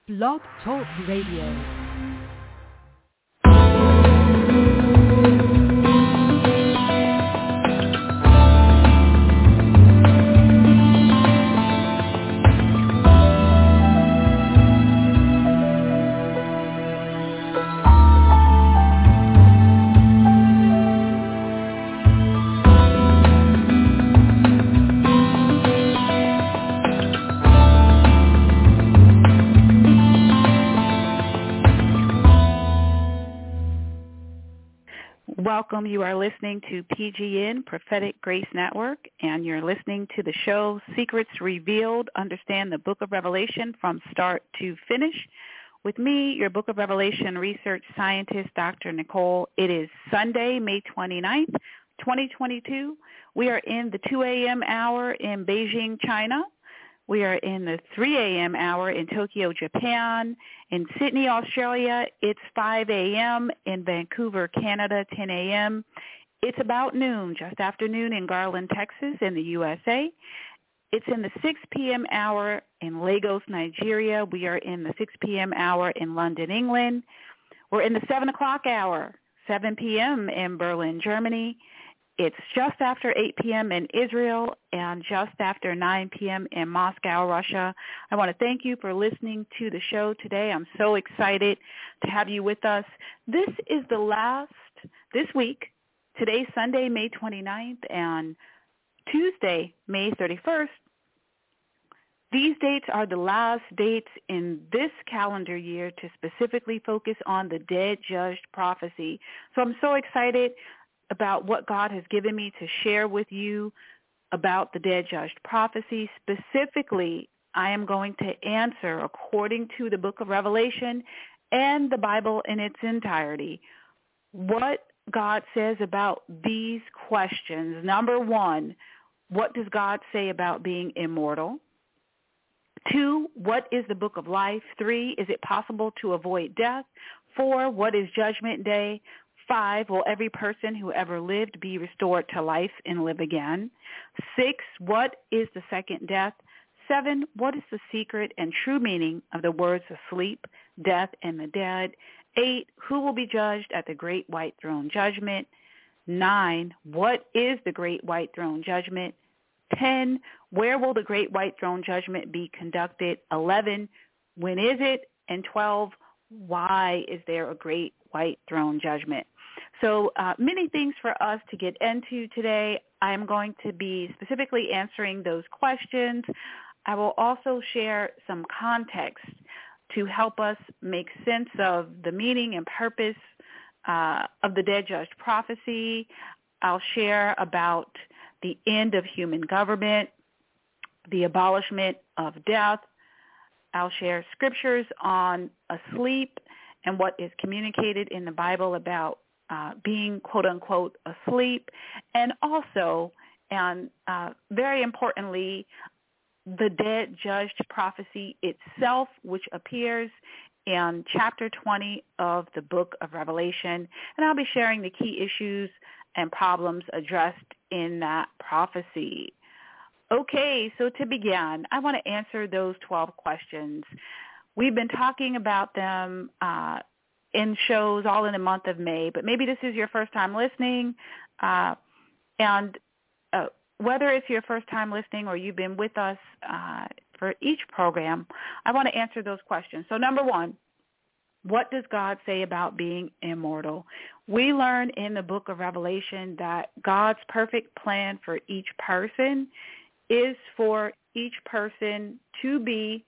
Blog Talk Radio. Welcome. You are listening to PGN, Prophetic Grace Network, and you're listening to the show Secrets Revealed, Understand the Book of Revelation from Start to Finish. With me, your Book of Revelation research scientist, Dr. Nicole. It is Sunday, May 29th, 2022. We are in the 2 a.m. hour in Beijing, China. We are in the 3 a.m. hour in Tokyo, Japan. In Sydney, Australia, it's 5 a.m. In Vancouver, Canada, 10 a.m. It's about noon, just after noon in Garland, Texas, in the USA. It's in the 6 p.m. hour in Lagos, Nigeria. We are in the 6 p.m. hour in London, England. We're in the 7 o'clock hour, 7 p.m. in Berlin, Germany. It's just after 8 p.m. in Israel and just after 9 p.m. in Moscow, Russia. I want to thank you for listening to the show today. I'm so excited to have you with us. This is this week, today's Sunday, May 29th, and Tuesday, May 31st. These dates are the last dates in this calendar year to specifically focus on the dead judged prophecy. So I'm so excited about what God has given me to share with you about the dead judged prophecy. Specifically, I am going to answer, according to the book of Revelation and the Bible in its entirety, what God says about these questions. Number one, what does God say about being immortal? 2, what is the book of life? 3, is it possible to avoid death? 4, what is Judgment Day? 5, will every person who ever lived be restored to life and live again? 6, what is the second death? 7, what is the secret and true meaning of the words asleep, death, and the dead? 8, who will be judged at the great white throne judgment? 9, what is the great white throne judgment? 10, where will the great white throne judgment be conducted? 11, when is it? And 12, why is there a great white throne judgment? So many things for us to get into today. I'm going to be specifically answering those questions. I will also share some context to help us make sense of the meaning and purpose of the dead judged prophecy. I'll share about the end of human government, the abolishment of death. I'll share scriptures on asleep and what is communicated in the Bible about being, quote-unquote, asleep. And also, and very importantly, the dead judged prophecy itself, which appears in chapter 20 of the book of Revelation. And I'll be sharing the key issues and problems addressed in that prophecy. Okay, so to begin, I want to answer those 12 questions. We've been talking about them in shows all in the month of May, but maybe this is your first time listening. And whether it's your first time listening or you've been with us for each program, I want to answer those questions. So number one, what does God say about being immortal? We learn in the book of Revelation that God's perfect plan for each person is for each person to be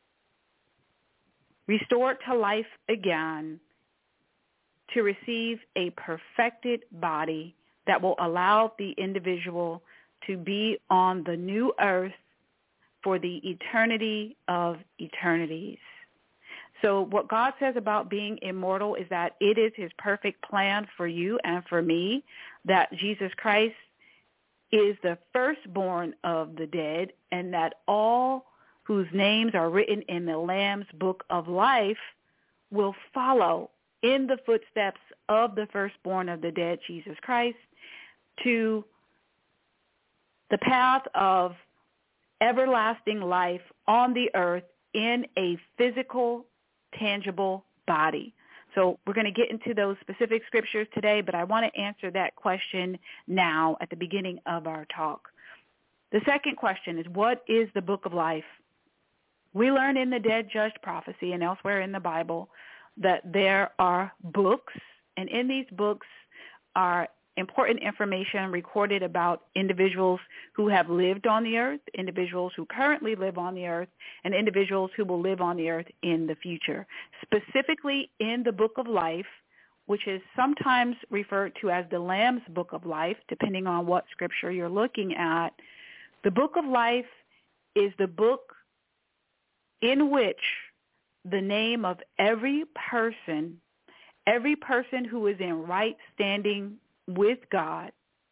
restored to life again, to receive a perfected body that will allow the individual to be on the new earth for the eternity of eternities. So what God says about being immortal is that it is his perfect plan for you and for me, that Jesus Christ is the firstborn of the dead, and that all whose names are written in the Lamb's book of life will follow in the footsteps of the firstborn of the dead, Jesus Christ, to the path of everlasting life on the earth in a physical, tangible body? So we're going to get into those specific scriptures today, but I want to answer that question now at the beginning of our talk. The second question is, what is the book of life? We learn in the Dead Judged Prophecy and elsewhere in the Bible that there are books, and in these books are important information recorded about individuals who have lived on the earth, individuals who currently live on the earth, and individuals who will live on the earth in the future. Specifically in the book of life, which is sometimes referred to as the Lamb's book of life, depending on what scripture you're looking at, the book of life is the book in which the name of every person who is in right standing with God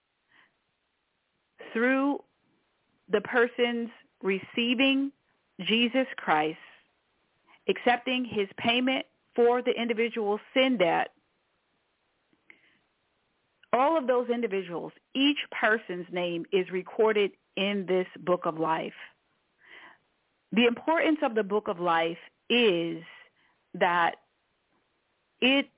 through the person's receiving Jesus Christ, accepting his payment for the individual's sin debt, all of those individuals, each person's name is recorded in this book of life. The importance of the book of life is that it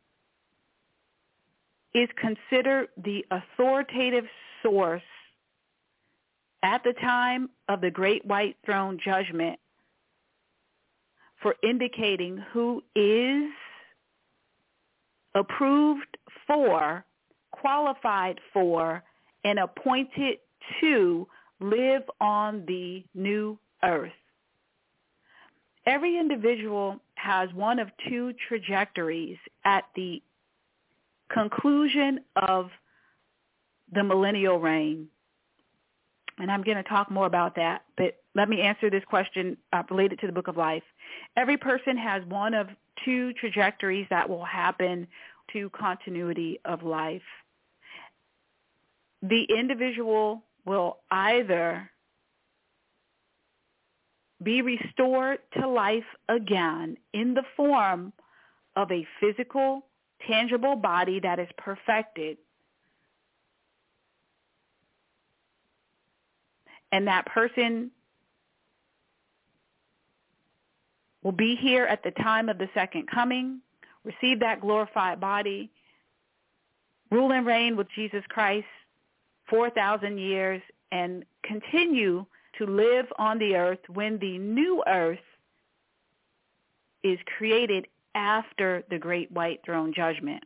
is considered the authoritative source at the time of the Great White Throne Judgment for indicating who is approved for, qualified for, and appointed to live on the new earth. Every individual has one of two trajectories at the conclusion of the millennial reign. And I'm going to talk more about that, but let me answer this question related to the book of life. Every person has one of two trajectories that will happen to continuity of life. The individual will either be restored to life again in the form of a physical, tangible body that is perfected, and that person will be here at the time of the second coming, receive that glorified body, rule and reign with Jesus Christ 4,000 years, and continue to live on the earth when the new earth is created after the Great White Throne Judgment.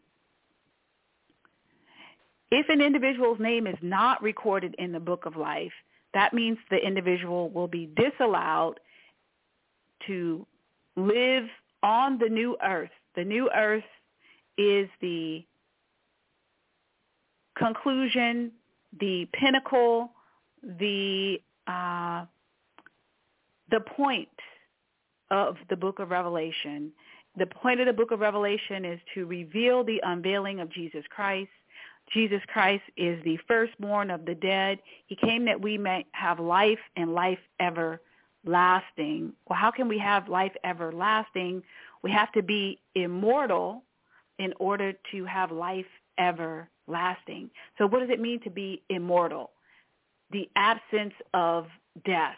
If an individual's name is not recorded in the book of life, that means the individual will be disallowed to live on the new earth. The new earth is the conclusion, the pinnacle, the point of the book of Revelation. The point of the book of Revelation is to reveal the unveiling of Jesus Christ. Jesus Christ is the firstborn of the dead. He came that we may have life and life everlasting. Well, how can we have life everlasting? We have to be immortal in order to have life everlasting. So what does it mean to be immortal? The absence of death.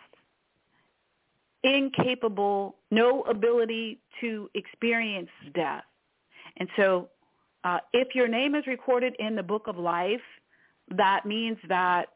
Incapable, no ability to experience death. And so if your name is recorded in the book of life, that means that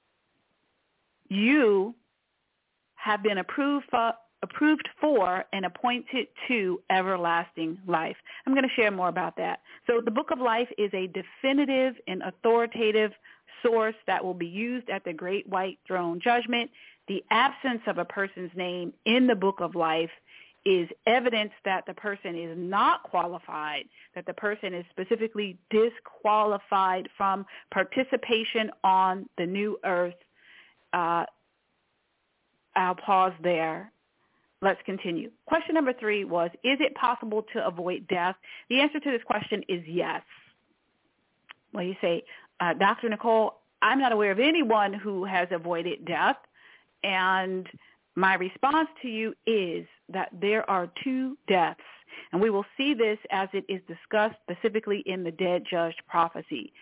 you have been approved for and appointed to everlasting life. I'm going to share more about that. So the book of life is a definitive and authoritative source that will be used at the Great White Throne Judgment. The absence of a person's name in the book of life is evidence that the person is not qualified, that the person is specifically disqualified from participation on the new earth. I'll pause there. Let's continue. Question number 3 was, is it possible to avoid death? The answer to this question is yes. Well, you say, Dr. Nicole, I'm not aware of anyone who has avoided death. And my response to you is that there are 2 deaths, and we will see this as it is discussed specifically in the Dead Judged Prophecy.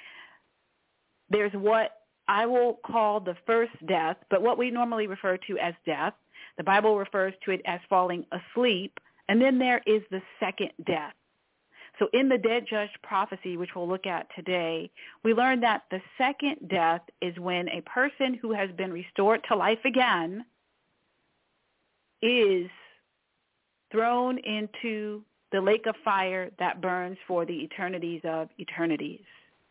There's what I will call the first death, but what we normally refer to as death. The Bible refers to it as falling asleep. And then there is the second death. So in the dead judge prophecy, which we'll look at today, we learn that the second death is when a person who has been restored to life again is thrown into the lake of fire that burns for the eternities of eternities.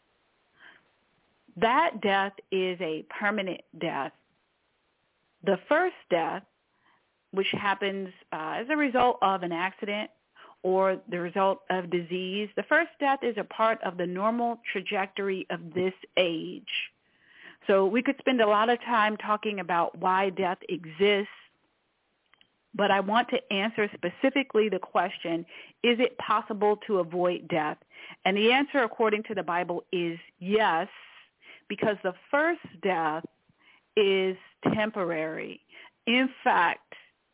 That death is a permanent death. The first death, which happens as a result of an accident or the result of disease, the first death is a part of the normal trajectory of this age. So we could spend a lot of time talking about why death exists, but I want to answer specifically the question, is it possible to avoid death? And the answer, according to the Bible, is yes, because the first death is temporary. In fact,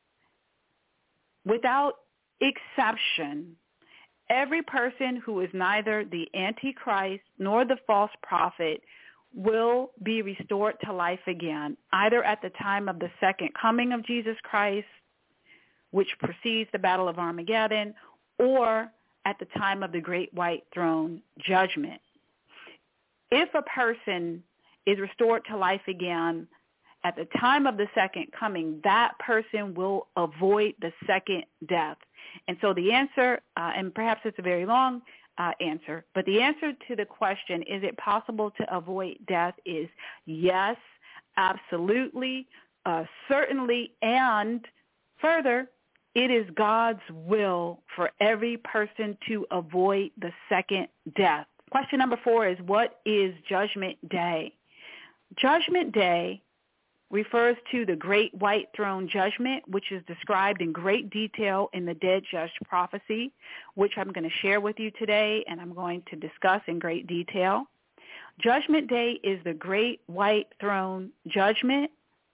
without exception, every person who is neither the Antichrist nor the false prophet will be restored to life again, either at the time of the second coming of Jesus Christ, which precedes the Battle of Armageddon, or at the time of the Great White Throne Judgment. If a person is restored to life again at the time of the second coming, that person will avoid the second death. And so the answer, and perhaps it's a very long answer, but the answer to the question, is it possible to avoid death, is yes, absolutely, certainly, and further, it is God's will for every person to avoid the second death. Question number 4 is, what is Judgment Day? Judgment Day refers to the Great White Throne Judgment, which is described in great detail in the Dead Judge Prophecy, which I'm going to share with you today, and I'm going to discuss in great detail. Judgment Day is the Great White Throne Judgment.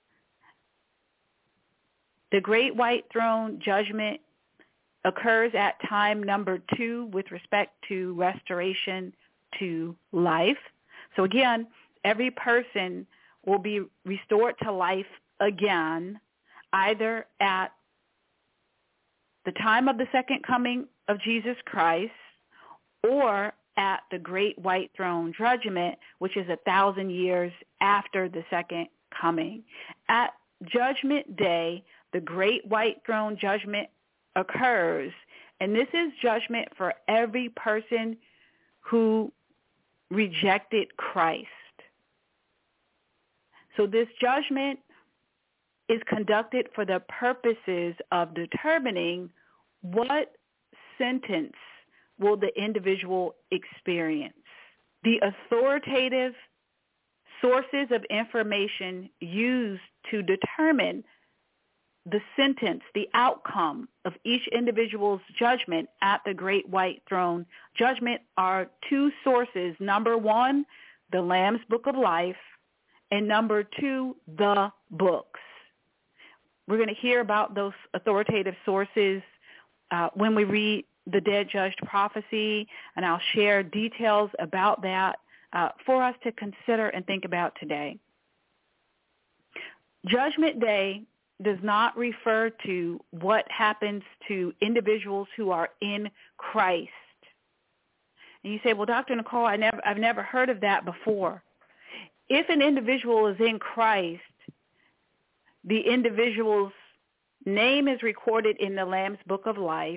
The Great White Throne Judgment occurs at time number 2 with respect to restoration to life. So again, every person will be restored to life again, either at the time of the second coming of Jesus Christ or at the Great White Throne Judgment, which is 1,000 years after the second coming. At Judgment Day, the Great White Throne Judgment occurs, and this is judgment for every person who rejected Christ. So this judgment is conducted for the purposes of determining what sentence will the individual experience. The authoritative sources of information used to determine the sentence, the outcome of each individual's judgment at the Great White Throne Judgment are 2 sources. Number 1, the Lamb's Book of Life, and number 2, the books. We're going to hear about those authoritative sources when we read the Dead Judge Prophecy, and I'll share details about that for us to consider and think about today. Judgment Day does not refer to what happens to individuals who are in Christ. And you say, well, Dr. Nicole, I've never heard of that before. If an individual is in Christ, the individual's name is recorded in the Lamb's Book of Life,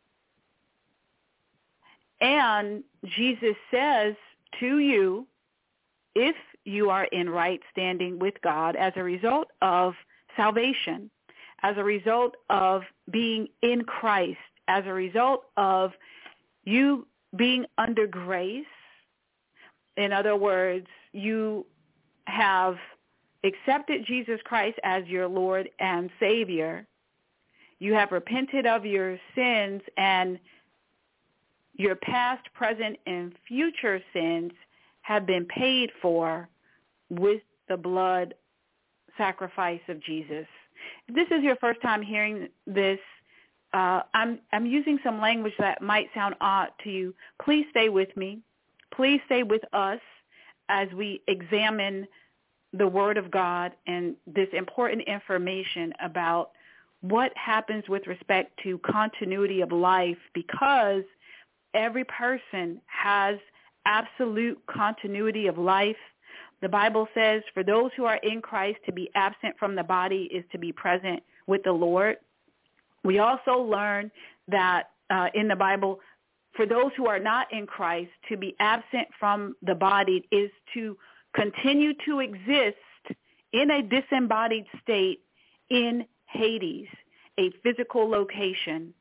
and Jesus says to you, if you are in right standing with God as a result of salvation, as a result of being in Christ, as a result of you being under grace, in other words, you have accepted Jesus Christ as your Lord and Savior, you have repented of your sins, and your past, present, and future sins have been paid for with the blood sacrifice of Jesus. If this is your first time hearing this, I'm using some language that might sound odd to you. Please stay with me. Please stay with us as we examine the Word of God and this important information about what happens with respect to continuity of life, because every person has absolute continuity of life. The Bible says, for those who are in Christ, to be absent from the body is to be present with the Lord. We also learn that in the Bible, for those who are not in Christ, to be absent from the body is to continue to exist in a disembodied state in Hades, a physical location.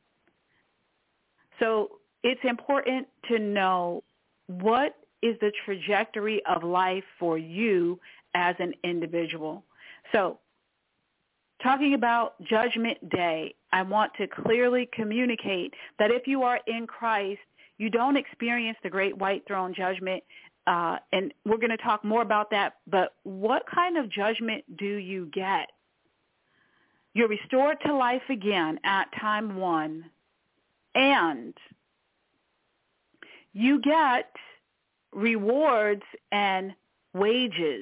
So it's important to know what is the trajectory of life for you as an individual. So talking about Judgment Day, I want to clearly communicate that if you are in Christ, you don't experience the great white throne judgment, and we're going to talk more about that, but what kind of judgment do you get? You're restored to life again at time one, and you get rewards and wages.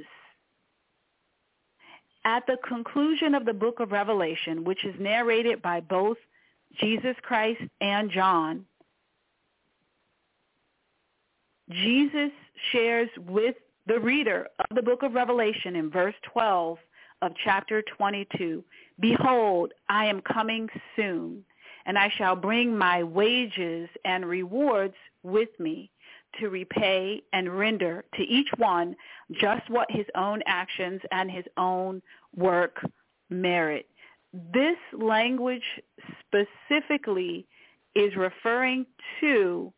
At the conclusion of the book of Revelation, which is narrated by both Jesus Christ and John, Jesus shares with the reader of the book of Revelation in verse 12 of chapter 22, "Behold, I am coming soon, and I shall bring my wages and rewards with me to repay and render to each one just what his own actions and his own work merit." This language specifically is referring to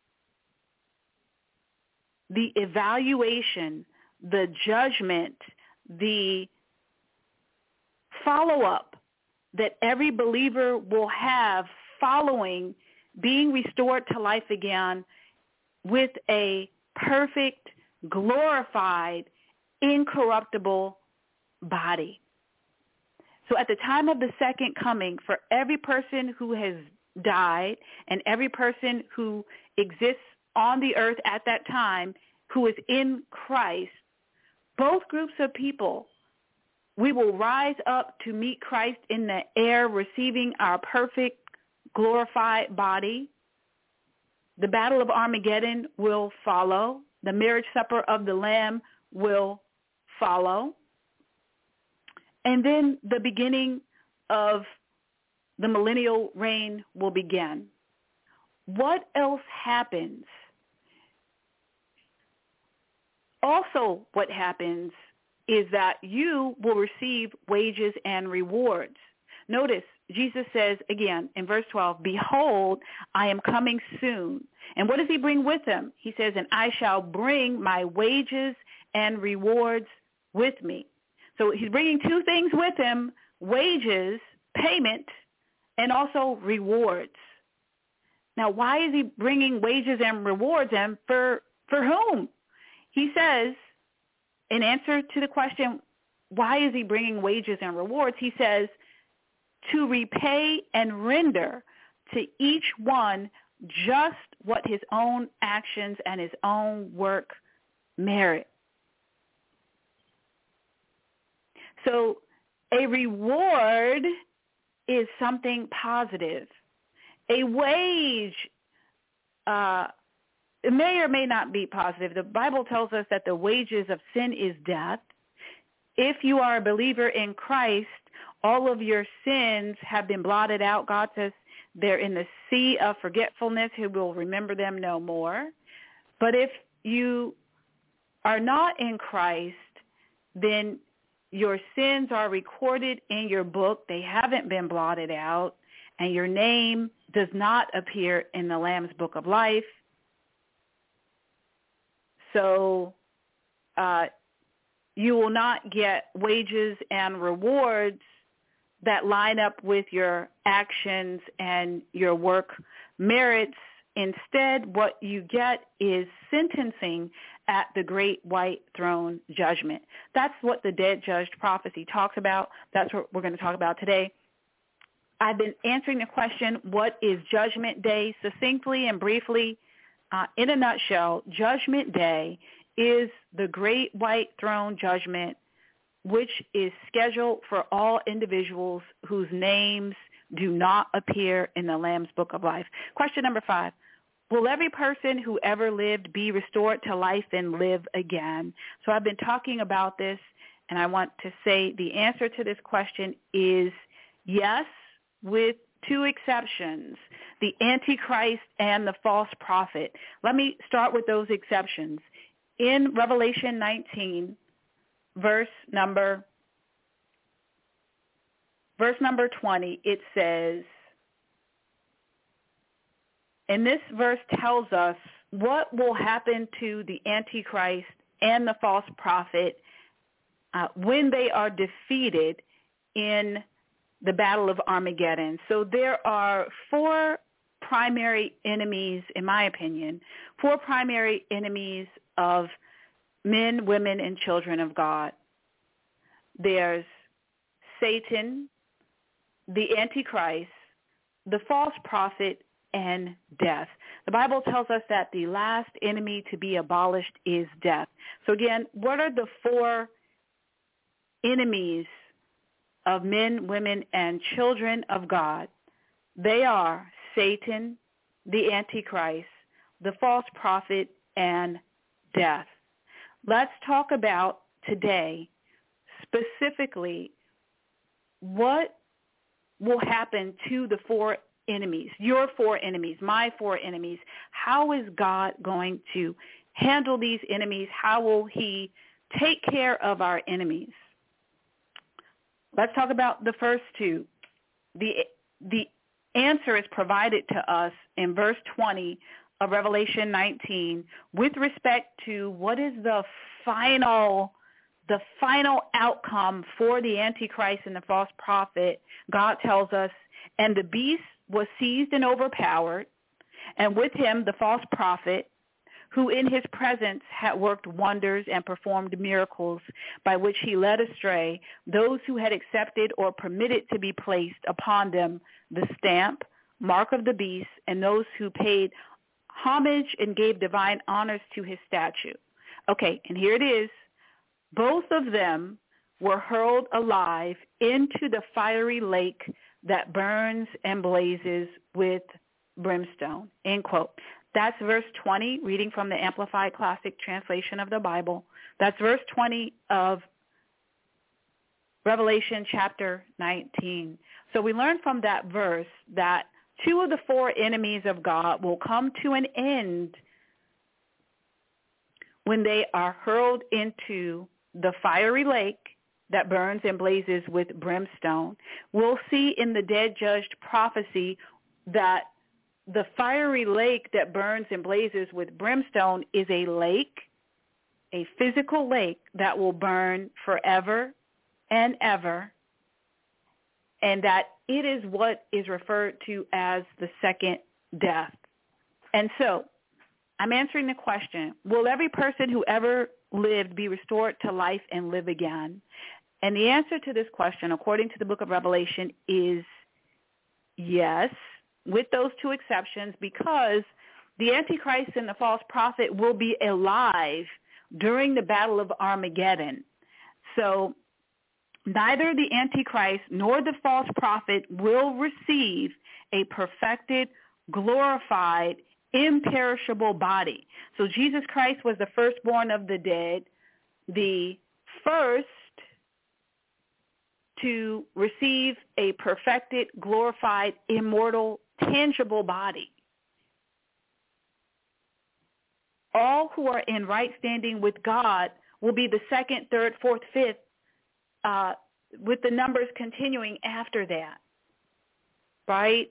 the evaluation, the judgment, the follow-up that every believer will have following being restored to life again with a perfect, glorified, incorruptible body. So at the time of the second coming, for every person who has died and every person who exists on the earth at that time who is in Christ, both groups of people, we will rise up to meet Christ in the air, receiving our perfect, glorified body. The Battle of Armageddon will follow. The marriage supper of the Lamb will follow. And then the beginning of the millennial reign will begin. What else happens? Also, what happens is that you will receive wages and rewards. Notice, Jesus says again in verse 12, "Behold, I am coming soon." And what does he bring with him? He says, "And I shall bring my wages and rewards with me." So he's bringing two things with him: wages, payment, and also rewards. Now, why is he bringing wages and rewards, and for whom? He says, in answer to the question, why is he bringing wages and rewards? He says, to repay and render to each one just what his own actions and his own work merit. So a reward is something positive. A wage it may or may not be positive. The Bible tells us that the wages of sin is death. If you are a believer in Christ, all of your sins have been blotted out. God says they're in the sea of forgetfulness. He will remember them no more. But if you are not in Christ, then your sins are recorded in your book. They haven't been blotted out, and your name does not appear in the Lamb's Book of Life. So you will not get wages and rewards that line up with your actions and your work merits. Instead, what you get is sentencing at the great white throne judgment. That's what the dead judged prophecy talks about. That's what we're going to talk about today. I've been answering the question, what is Judgment Day? Succinctly and briefly, in a nutshell, Judgment Day is the great white throne judgment which is scheduled for all individuals whose names do not appear in the Lamb's Book of Life. Question number 5. Will every person who ever lived be restored to life and live again? So I've been talking about this, and I want to say the answer to this question is yes, with 2 exceptions, the Antichrist and the false prophet. Let me start with those exceptions. In Revelation 19, verse number 20, it says, and this verse tells us what will happen to the Antichrist and the false prophet when they are defeated in the Battle of Armageddon. So there are 4 primary enemies, in my opinion, 4 primary enemies of men, women, and children of God. There's Satan, the Antichrist, the false prophet, and death. The Bible tells us that the last enemy to be abolished is death. So again, what are the 4 enemies of men, women, and children of God? They are Satan, the Antichrist, the false prophet, and death. Let's talk about today specifically what will happen to the 4 enemies, your 4 enemies, my 4 enemies. How is God going to handle these enemies? How will he take care of our enemies? Let's talk about the first 2. The answer is provided to us in verse 20 of Revelation 19 with respect to what is the final outcome for the Antichrist and the false prophet. God tells us, and the beast was seized and overpowered, and with him the false prophet, who in his presence had worked wonders and performed miracles, by which he led astray those who had accepted or permitted to be placed upon them the stamp, mark of the beast, and those who paid homage and gave divine honors to his statue. Okay, and here it is. Both of them were hurled alive into the fiery lake that burns and blazes with brimstone, end quote. That's verse 20, reading from the Amplified Classic Translation of the Bible. That's verse 20 of Revelation chapter 19. So we learn from that verse that 2 of the 4 enemies of God will come to an end when they are hurled into the fiery lake that burns and blazes with brimstone. We'll see in the dead judged prophecy that the fiery lake that burns and blazes with brimstone is a lake, a physical lake that will burn forever and ever, and that it is what is referred to as the second death. And so I'm answering the question, will every person who ever lived be restored to life and live again? And the answer to this question, according to the book of Revelation, is yes, with those 2 exceptions, because the Antichrist and the false prophet will be alive during the Battle of Armageddon. So neither the Antichrist nor the false prophet will receive a perfected, glorified, imperishable body. So Jesus Christ was the firstborn of the dead, the first to receive a perfected, glorified, immortal, tangible body. All who are in right standing with God will be the 2nd, 3rd, 4th, 5th, with the numbers continuing after that, right?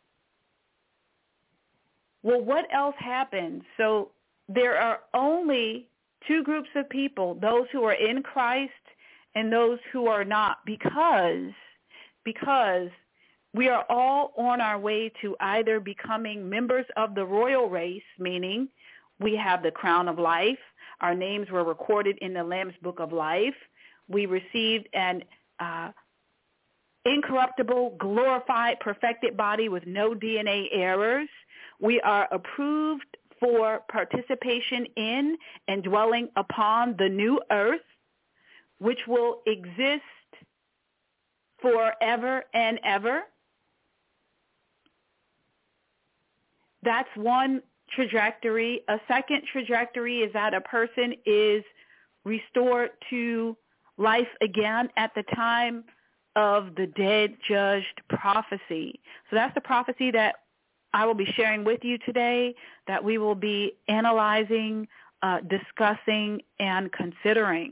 Well, what else happens? So there are only 2 groups of people, those who are in Christ and those who are not, because we are all on our way to either becoming members of the royal race, meaning we have the crown of life, our names were recorded in the Lamb's Book of Life, we received an incorruptible, glorified, perfected body with no DNA errors, we are approved for participation in and dwelling upon the new earth. which will exist forever and ever. That's one trajectory. A second trajectory is that a person is restored to life again at the time of the dead judged prophecy. So that's the prophecy that I will be sharing with you today, that we will be analyzing, discussing, and considering.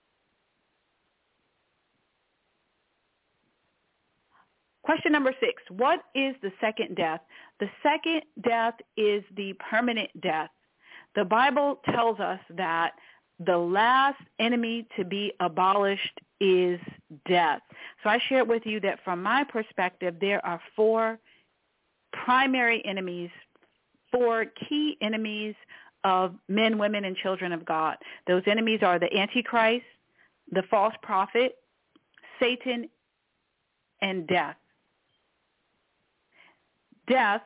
Question number 6, what is the second death? The second death is the permanent death. The Bible tells us that the last enemy to be abolished is death. So I shared with you that from my perspective, there are 4 primary enemies, 4 key enemies of men, women, and children of God. Those enemies are the Antichrist, the false prophet, Satan, and death. Death,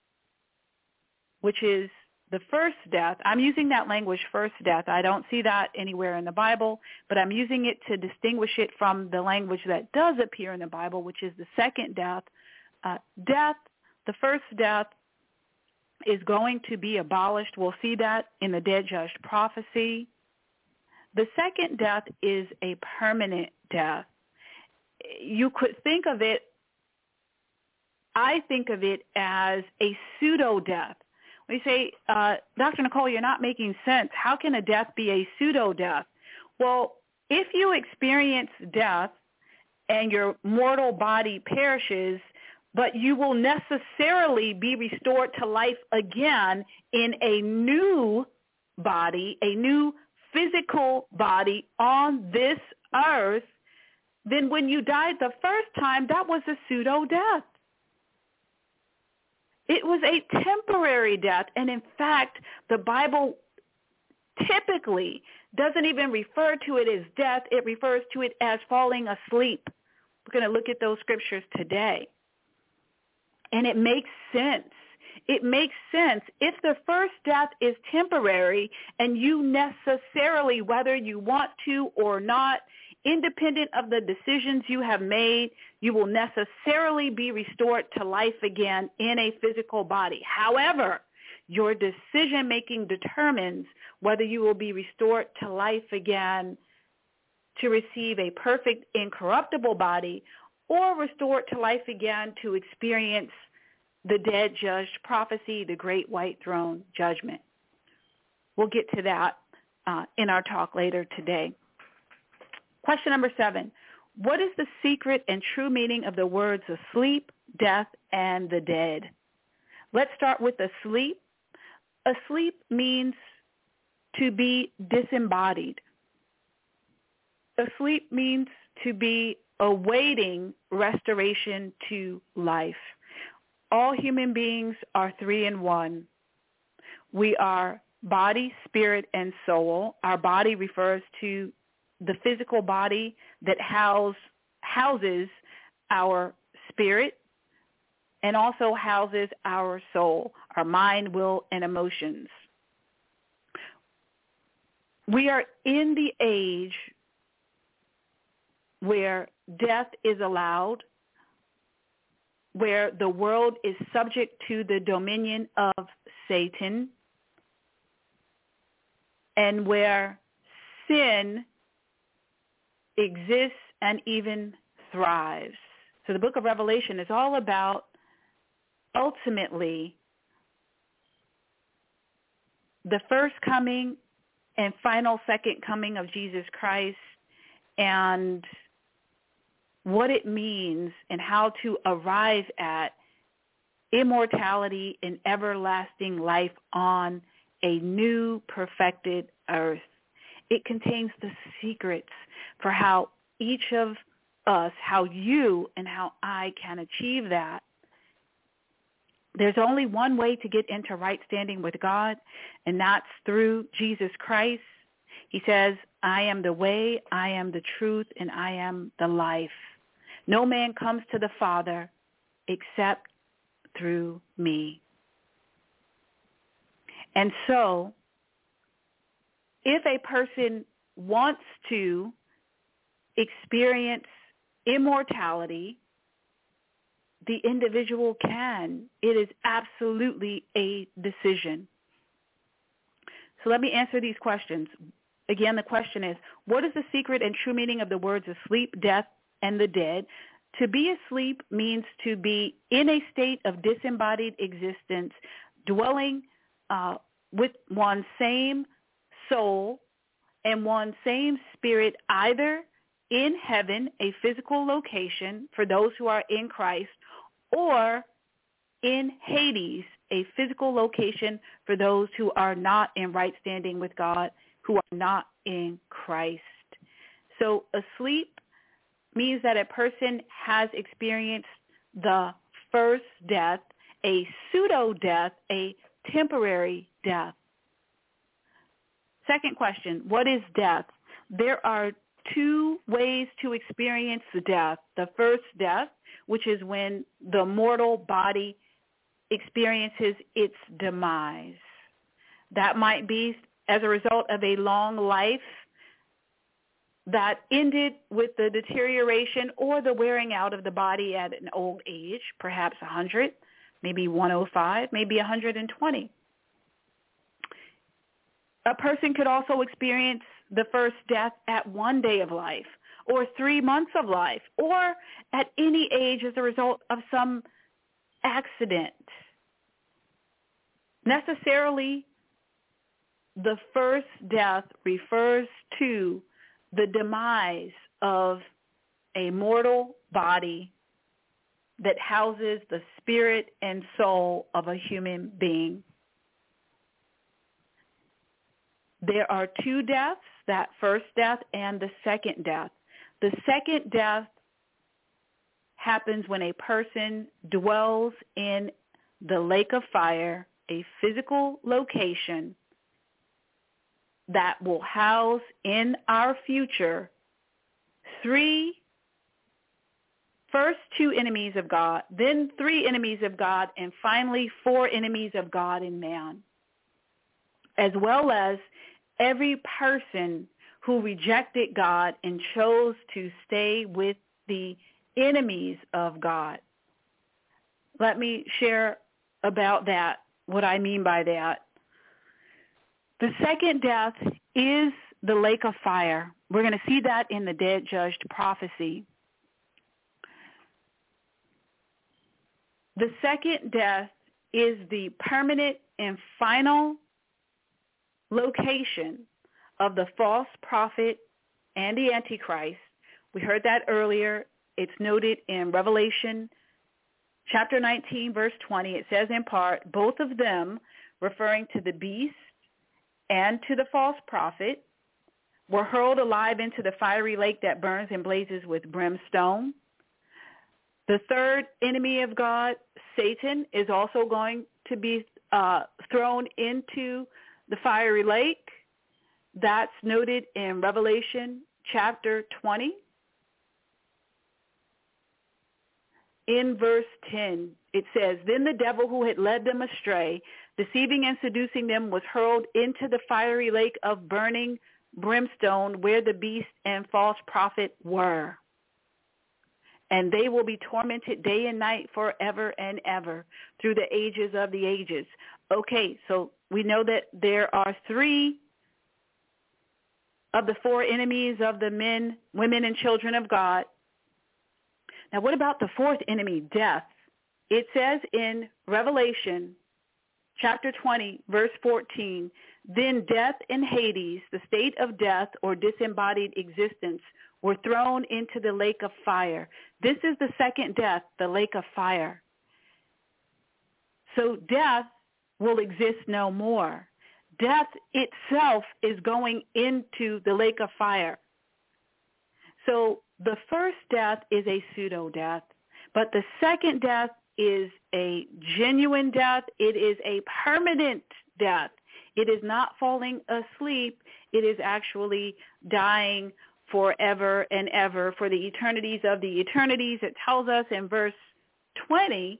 which is the first death, I'm using that language, first death. I don't see that anywhere in the Bible, but I'm using it to distinguish it from the language that does appear in the Bible, which is the second death. Death, the first death, is going to be abolished. We'll see that in the dead judged prophecy. The second death is a permanent death. You could think of it, I think of it as a pseudo-death. We say, Dr. Nicole, you're not making sense. How can a death be a pseudo-death? Well, if you experience death and your mortal body perishes, but you will necessarily be restored to life again in a new body, a new physical body on this earth, then when you died the first time, that was a pseudo-death. It was a temporary death, and in fact, the Bible typically doesn't even refer to it as death. It refers to it as falling asleep. We're going to look at those scriptures today. And it makes sense. It makes sense. If the first death is temporary and you necessarily, whether you want to or not, independent of the decisions you have made, you will necessarily be restored to life again in a physical body. However, your decision-making determines whether you will be restored to life again to receive a perfect, incorruptible body, or restored to life again to experience the dead judged prophecy, the great white throne judgment. We'll get to that in our talk later today. Question number 7, what is the secret and true meaning of the words asleep, death, and the dead? Let's start with asleep. Asleep means to be disembodied. Asleep means to be awaiting restoration to life. All human beings are 3 in 1. We are body, spirit, and soul. Our body refers to the physical body that houses our spirit and also houses our soul, our mind, will, and emotions. We are in the age where death is allowed, where the world is subject to the dominion of Satan, and where sin exists and even thrives. So the book of Revelation is all about ultimately the first coming and final second coming of Jesus Christ and what it means and how to arrive at immortality and everlasting life on a new perfected earth. It contains the secrets for how each of us, how you and how I can achieve that. There's only one way to get into right standing with God, and that's through Jesus Christ. He says, I am the way, I am the truth, and I am the life. No man comes to the Father except through me. And so, if a person wants to experience immortality, the individual can. It is absolutely a decision. So let me answer these questions. Again, the question is, what is the secret and true meaning of the words asleep, death, and the dead? To be asleep means to be in a state of disembodied existence, dwelling with one same soul and one same spirit, either in heaven, a physical location for those who are in Christ, or in Hades, a physical location for those who are not in right standing with God, who are not in Christ. So asleep means that a person has experienced the first death, a pseudo-death, a temporary death. Second question, what is death? There are two ways to experience death. The first death, which is when the mortal body experiences its demise. That might be as a result of a long life that ended with the deterioration or the wearing out of the body at an old age, perhaps 100, maybe 105, maybe 120. A person could also experience the first death at 1 day of life or 3 months of life or at any age as a result of some accident. Necessarily, the first death refers to the demise of a mortal body that houses the spirit and soul of a human being. There are two deaths, that first death and the second death. The second death happens when a person dwells in the lake of fire, a physical location that will house in our future first two enemies of God, then 3 enemies of God, and finally 4 enemies of God in man, as well as every person who rejected God and chose to stay with the enemies of God. Let me share about that, what I mean by that. The second death is the lake of fire. We're going to see that in the dead judged prophecy. The second death is the permanent and final location of the false prophet and the Antichrist. We heard that earlier. It's noted in Revelation chapter 19, verse 20. It says in part, both of them, referring to the beast and to the false prophet, were hurled alive into the fiery lake that burns and blazes with brimstone. The third enemy of God, Satan, is also going to be thrown into the fiery lake. That's noted in Revelation chapter 20. In verse 10, it says, then the devil who had led them astray, deceiving and seducing them, was hurled into the fiery lake of burning brimstone where the beast and false prophet were. And they will be tormented day and night forever and ever through the ages of the ages. Okay, so we know that there are 3 of the 4 enemies of the men, women, and children of God. Now, what about the 4th enemy, death? It says in Revelation chapter 20, verse 14, then death and Hades, the state of death or disembodied existence, were thrown into the lake of fire. This is the second death, the lake of fire. So death will exist no more. Death itself is going into the lake of fire. So the first death is a pseudo-death, but the second death is a genuine death. It is a permanent death. It is not falling asleep. It is actually dying forever and ever for the eternities of the eternities. It tells us in verse 10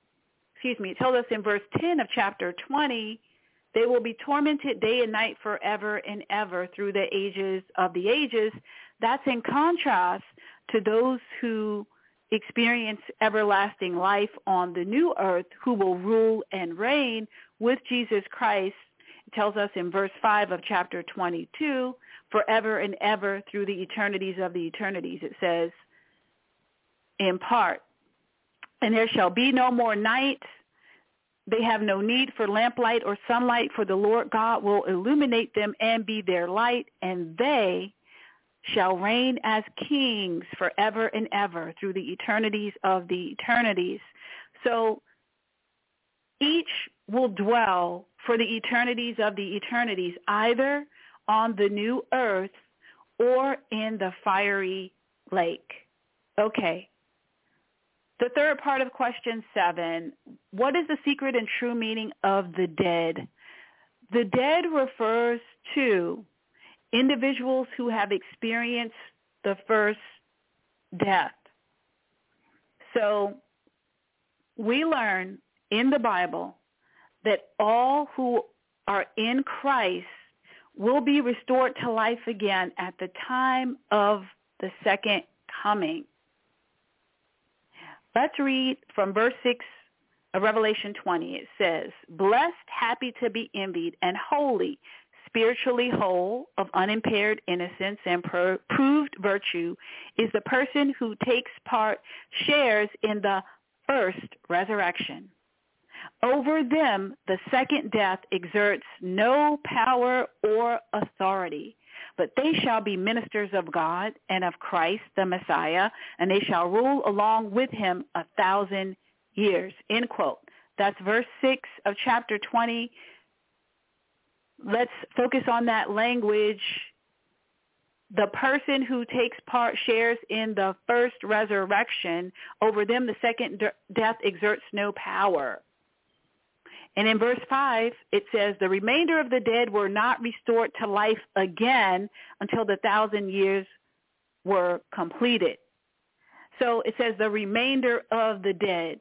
of chapter 20, they will be tormented day and night forever and ever through the ages of the ages. That's in contrast to those who experience everlasting life on the new earth, who will rule and reign with Jesus Christ. It tells us in verse 5 of chapter 22, forever and ever through the eternities of the eternities. It says, in part, and there shall be no more night. They have no need for lamplight or sunlight, for the Lord God will illuminate them and be their light, and they shall reign as kings forever and ever through the eternities of the eternities. So each will dwell for the eternities of the eternities, either on the new earth or in the fiery lake. Okay. The third part of question 7, what is the secret and true meaning of the dead? The dead refers to individuals who have experienced the first death. So we learn in the Bible that all who are in Christ will be restored to life again at the time of the second coming. Let's read from verse 6 of Revelation 20. It says, blessed, happy to be envied, and holy, spiritually whole, of unimpaired innocence and proved virtue, is the person who takes part, shares in the first resurrection. Over them, the second death exerts no power or authority, but they shall be ministers of God and of Christ, the Messiah, and they shall rule along with him 1,000 years, end quote. That's verse 6 of chapter 20. Let's focus on that language. The person who takes part, shares in the first resurrection. Over them, the second death exerts no power. And in verse 5, it says, the remainder of the dead were not restored to life again until the 1,000 years were completed. So it says the remainder of the dead.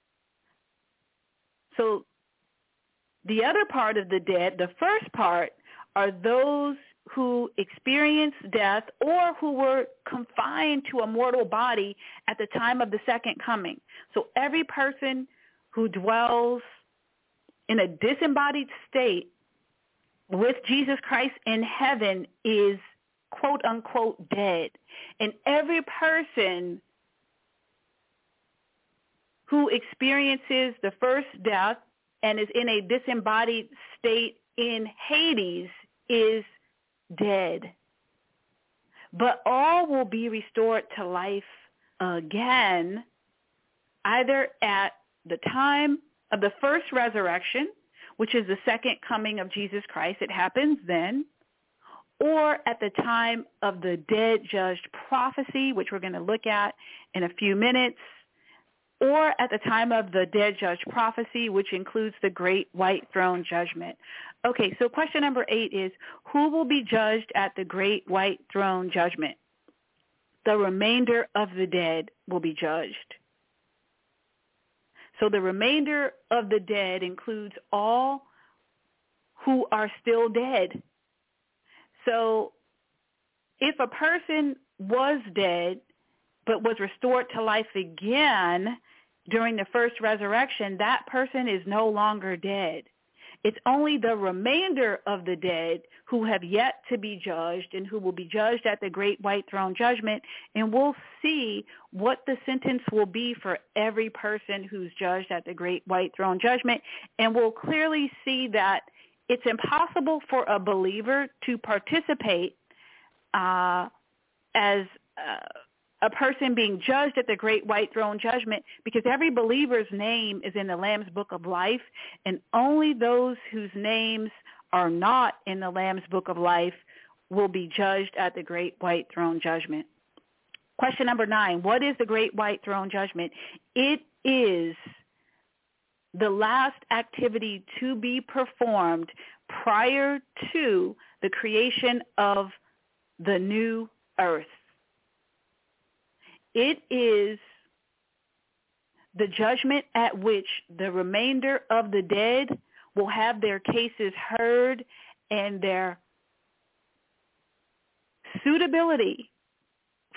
So the other part of the dead, the first part, are those who experienced death or who were confined to a mortal body at the time of the second coming. So every person who dwells in a disembodied state with Jesus Christ in heaven is quote unquote dead. And every person who experiences the first death and is in a disembodied state in Hades is dead. But all will be restored to life again, either at the time of the first resurrection, which is the second coming of Jesus Christ, it happens then, or at the time of the dead judged prophecy, which we're going to look at in a few minutes, or at the time of the dead judged prophecy, which includes the great white throne judgment. Okay, so question number 8 is, who will be judged at the great white throne judgment? The remainder of the dead will be judged. So the remainder of the dead includes all who are still dead. So if a person was dead but was restored to life again during the first resurrection, that person is no longer dead. It's only the remainder of the dead who have yet to be judged and who will be judged at the great white throne judgment, and we'll see what the sentence will be for every person who's judged at the great white throne judgment, and we'll clearly see that it's impossible for a believer to participate as a person being judged at the great white throne judgment, because every believer's name is in the Lamb's book of life, and only those whose names are not in the Lamb's book of life will be judged at the great white throne judgment. Question number 9, what is the great white throne judgment? It is the last activity to be performed prior to the creation of the new earth. It is the judgment at which the remainder of the dead will have their cases heard and their suitability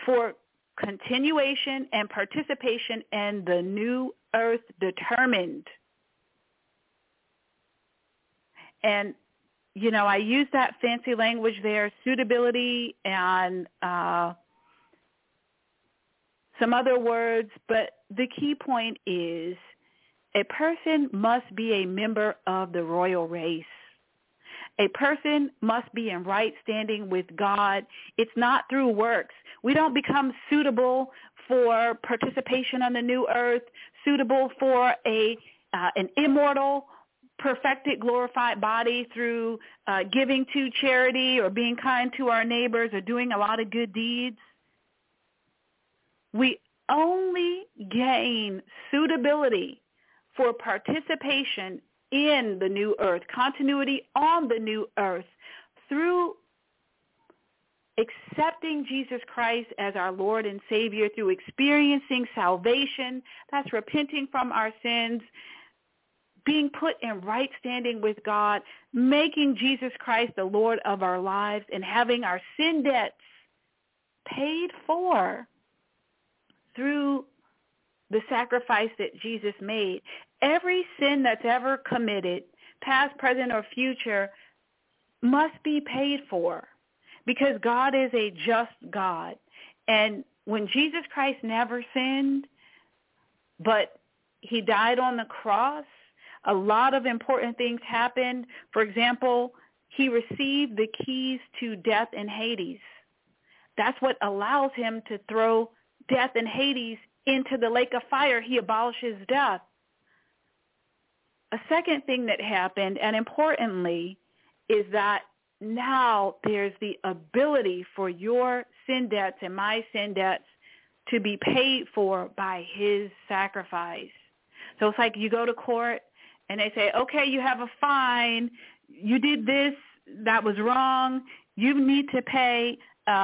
for continuation and participation in the new earth determined. And, you know, I use that fancy language there, suitability and some other words, but the key point is a person must be a member of the royal race. A person must be in right standing with God. It's not through works. We don't become suitable for participation on the new earth, suitable for an immortal, perfected, glorified body through giving to charity or being kind to our neighbors or doing a lot of good deeds. We only gain suitability for participation in the new earth, continuity on the new earth, through accepting Jesus Christ as our Lord and Savior, through experiencing salvation, that's repenting from our sins, being put in right standing with God, making Jesus Christ the Lord of our lives, and having our sin debts paid for through the sacrifice that Jesus made. Every sin that's ever committed, past, present, or future, must be paid for because God is a just God. And when Jesus Christ never sinned, but he died on the cross, a lot of important things happened. For example, he received the keys to death and Hades. That's what allows him to throw death and Hades into the lake of fire. He abolishes death. A second thing that happened, and importantly, is that now there's the ability for your sin debts and my sin debts to be paid for by his sacrifice. So it's like you go to court and they say, okay, you have a fine. You did this. That was wrong. You need to pay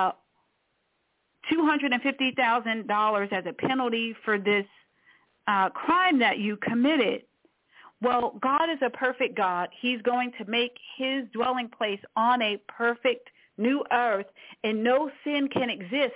$250,000 as a penalty for this crime that you committed. Well, God is a perfect God. He's going to make his dwelling place on a perfect new earth, and no sin can exist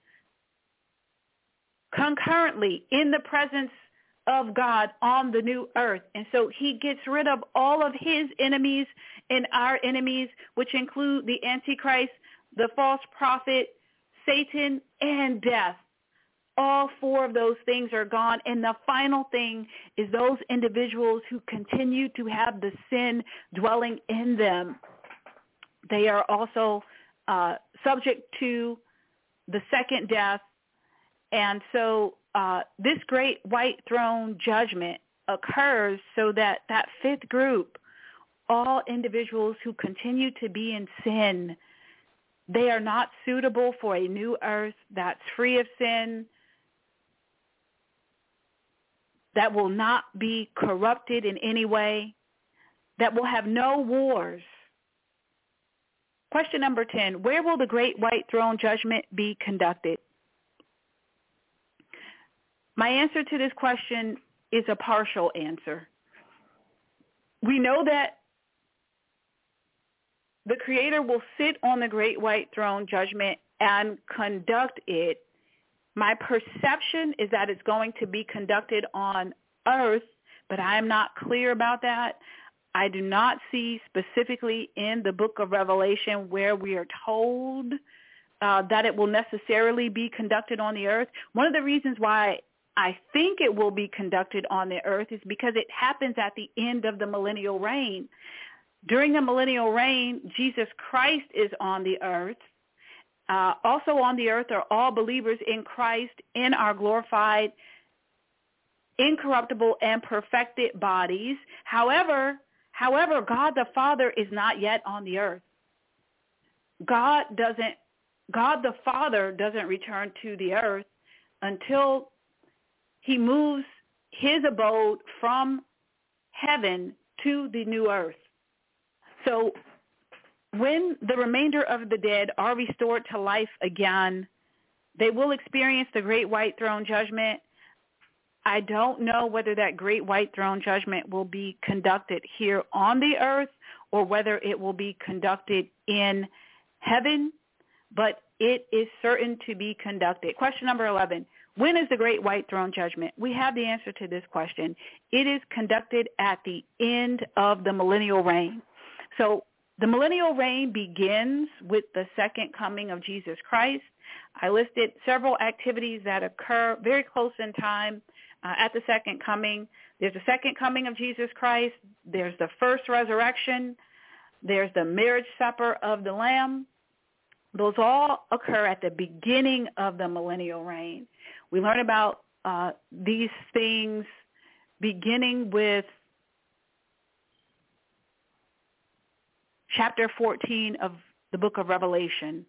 concurrently in the presence of God on the new earth. And so he gets rid of all of his enemies and our enemies, which include the Antichrist, the false prophet, Satan, and death. All four of those things are gone. And the final thing is those individuals who continue to have the sin dwelling in them. They are also subject to the second death. And so this great white throne judgment occurs so that that fifth group, all individuals who continue to be in sin, they are not suitable for a new earth that's free of sin, that will not be corrupted in any way, that will have no wars. Question number 10, where will the great white throne judgment be conducted? My answer to this question is a partial answer. We know that the Creator will sit on the great white throne judgment and conduct it. My perception is that it's going to be conducted on earth, but I am not clear about that. I do not see specifically in the book of Revelation where we are told that it will necessarily be conducted on the earth. One of the reasons why I think it will be conducted on the earth is because it happens at the end of the millennial reign. During the millennial reign, Jesus Christ is on the earth. Also on the earth are all believers in Christ in our glorified, incorruptible, and perfected bodies. However, God the Father is not yet on the earth. God the Father doesn't return to the earth until he moves his abode from heaven to the new earth. So when the remainder of the dead are restored to life again, they will experience the great white throne judgment. I don't know whether that great white throne judgment will be conducted here on the earth or whether it will be conducted in heaven. But it is certain to be conducted. Question number 11. When is the Great White Throne Judgment? We have the answer to this question. It is conducted at the end of the millennial reign. So the millennial reign begins with the second coming of Jesus Christ. I listed several activities that occur very close in time at the second coming. There's the second coming of Jesus Christ. There's the first resurrection. There's the marriage supper of the Lamb. Those all occur at the beginning of the millennial reign. We learn about these things beginning with chapter 14 of the book of Revelation.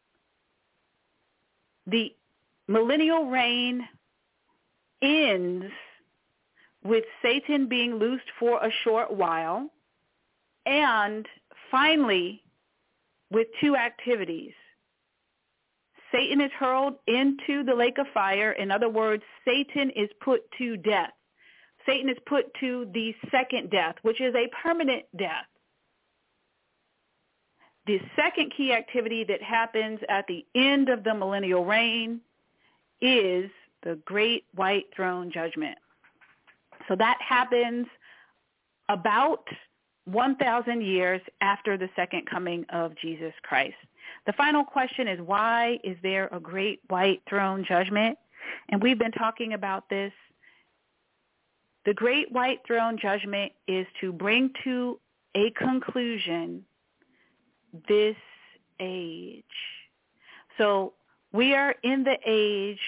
The millennial reign ends with Satan being loosed for a short while, and finally with two activities. Satan is hurled into the lake of fire. In other words, Satan is put to death. Satan is put to the second death, which is a permanent death. The second key activity that happens at the end of the millennial reign is the Great White Throne Judgment. So that happens about 1,000 years after the second coming of Jesus Christ. The final question is, why is there a Great White Throne Judgment? And we've been talking about this. The Great White Throne Judgment is to bring to a conclusion this age. So we are in the age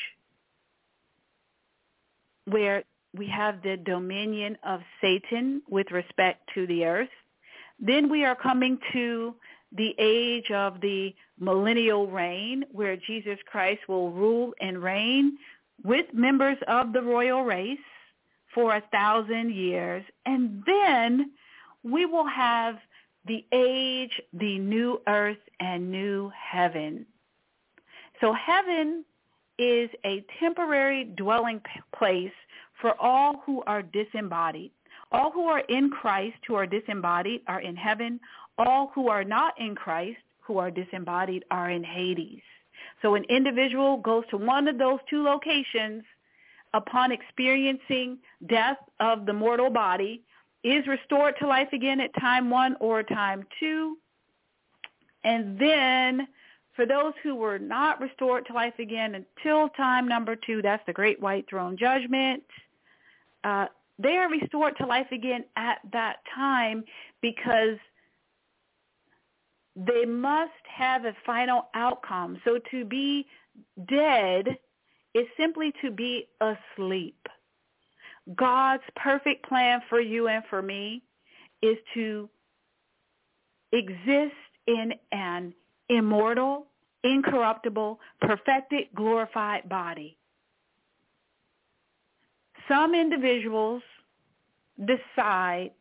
where we have the dominion of Satan with respect to the earth. Then we are coming to the age of the millennial reign, where Jesus Christ will rule and reign with members of the royal race for 1,000 years. And then we will have the age, the new earth, and new heaven. So heaven is a temporary dwelling place for all who are disembodied. All who are in Christ who are disembodied are in heaven. All who are not in Christ who are disembodied are in Hades. So an individual goes to one of those two locations upon experiencing death of the mortal body, is restored to life again at time 1 or time 2. And then for those who were not restored to life again until time number 2, that's the Great White Throne Judgment, they are restored to life again at that time, because they must have a final outcome. So to be dead is simply to be asleep. God's perfect plan for you and for me is to exist in an immortal, incorruptible, perfected, glorified body. Some individuals decide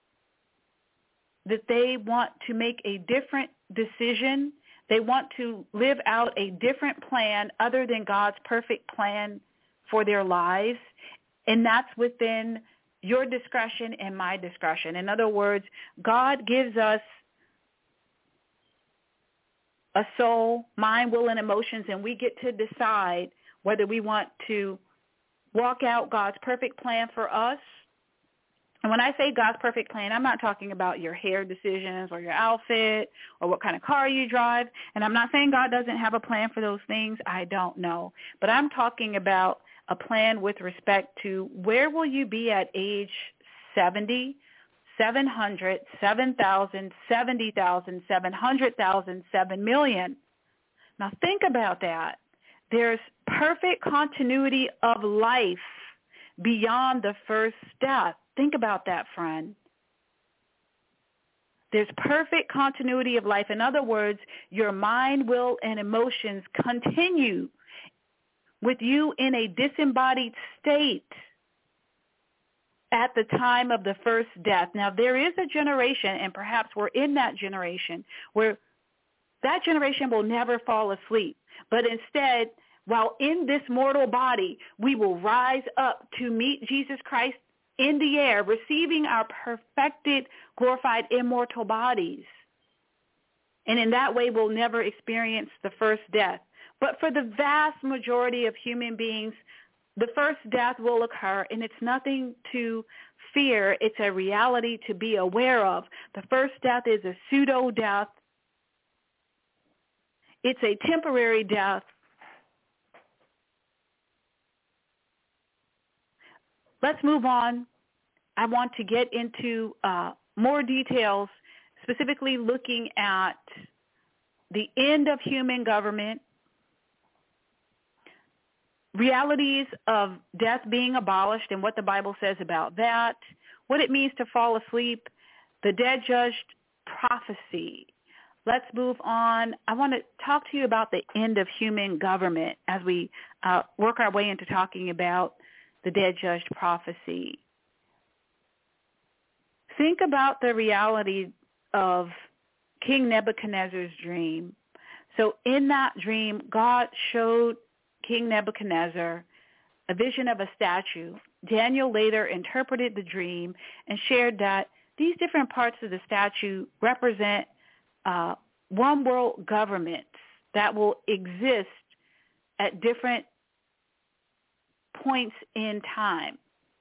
that they want to make a different decision. They want to live out a different plan other than God's perfect plan for their lives. And that's within your discretion and my discretion. In other words, God gives us a soul, mind, will, and emotions, and we get to decide whether we want to walk out God's perfect plan for us. And when I say God's perfect plan, I'm not talking about your hair decisions or your outfit or what kind of car you drive. And I'm not saying God doesn't have a plan for those things. I don't know. But I'm talking about a plan with respect to where will you be at age 70, 700, 7,000, 70,000, 700,000, 7 million. Now think about that. There's perfect continuity of life beyond the first death. Think about that, friend. There's perfect continuity of life. In other words, your mind, will, and emotions continue with you in a disembodied state at the time of the first death. Now, there is a generation, and perhaps we're in that generation, where that generation will never fall asleep. But instead, while in this mortal body, we will rise up to meet Jesus Christ in the air, receiving our perfected, glorified, immortal bodies. And in that way, we'll never experience the first death. But for the vast majority of human beings, the first death will occur, and it's nothing to fear. It's a reality to be aware of. The first death is a pseudo-death. It's a temporary death. Let's move on. I want to get into more details, specifically looking at the end of human government, realities of death being abolished and what the Bible says about that, what it means to fall asleep, the dead judged prophecy. Let's move on. I want to talk to you about the end of human government as we work our way into talking about the dead judged prophecy. Think about the reality of King Nebuchadnezzar's dream. So in that dream, God showed King Nebuchadnezzar a vision of a statue. Daniel later interpreted the dream and shared that these different parts of the statue represent one world governments that will exist at different points in time.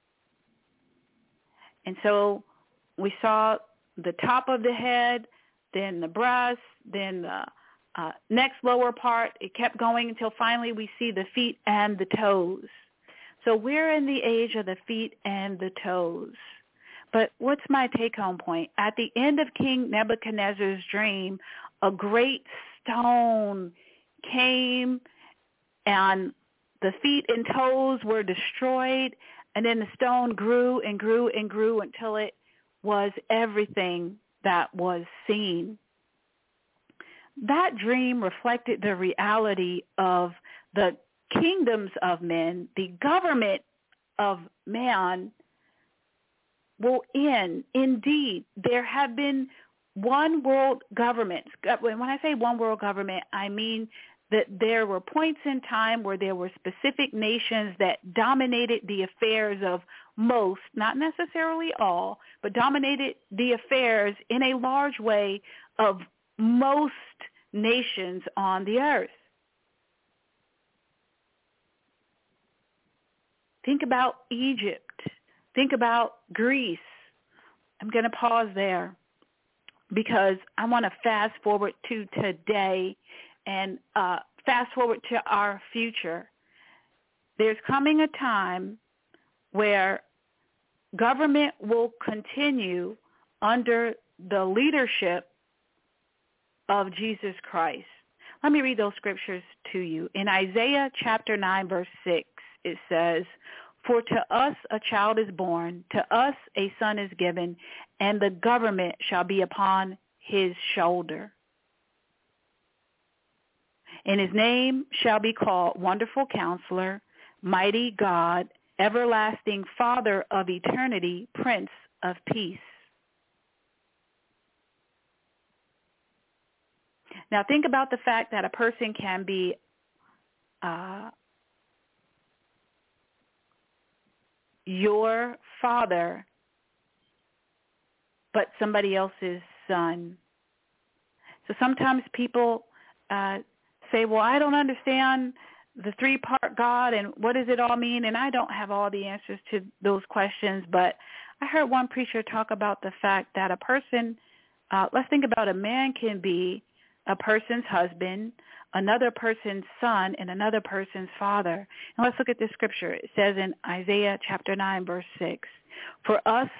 And so we saw the top of the head, then the breast, then the next lower part. It kept going until finally we see the feet and the toes. So we're in the age of the feet and the toes. But what's my take-home point? At the end of King Nebuchadnezzar's dream, a great stone came and the feet and toes were destroyed, and then the stone grew and grew and grew until it was everything that was seen. That dream reflected the reality of the kingdoms of men, the government of man will end. Indeed, there have been one world governments. When I say one world government, I mean that there were points in time where there were specific nations that dominated the affairs of most, not necessarily all, but dominated the affairs in a large way of most nations on the earth. Think about Egypt. Think about Greece. I'm going to pause there because I want to fast forward to today and fast forward to our future. There's coming a time where government will continue under the leadership of Jesus Christ. Let me read those scriptures to you. In Isaiah chapter 9, verse 6, it says, "For to us a child is born, to us a son is given, and the government shall be upon his shoulder. And his name shall be called Wonderful Counselor, Mighty God, Everlasting Father of Eternity, Prince of Peace." Now think about the fact that a person can be your father, but somebody else's son. So sometimes people say, well, I don't understand the three-part God and what does it all mean? And I don't have all the answers to those questions, but I heard one preacher talk about the fact that a person, let's think about a man can be a person's husband, another person's son, and another person's father. And let's look at this scripture. It says in Isaiah chapter 9, verse 6, For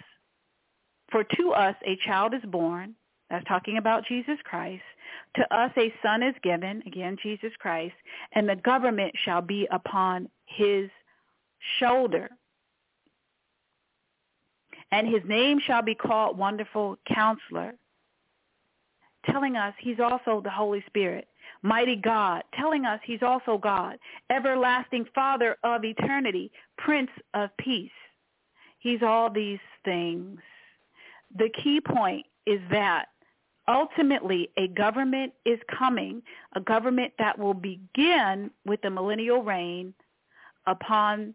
to us a child is born, that's talking about Jesus Christ. To us a son is given, again, Jesus Christ, and the government shall be upon his shoulder. And his name shall be called Wonderful Counselor, telling us he's also the Holy Spirit. Mighty God, telling us he's also God. Everlasting Father of Eternity, Prince of Peace. He's all these things. The key point is that ultimately a government is coming, a government that will begin with the millennial reign upon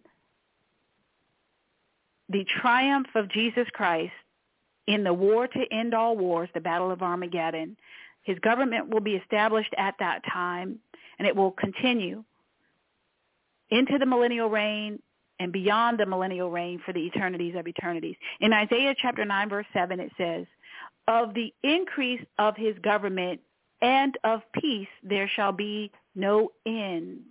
the triumph of Jesus Christ in the war to end all wars, the Battle of Armageddon. His government will be established at that time, and it will continue into the millennial reign and beyond the millennial reign for the eternities of eternities. In Isaiah chapter 9, verse 7, it says, of the increase of his government and of peace there shall be no end.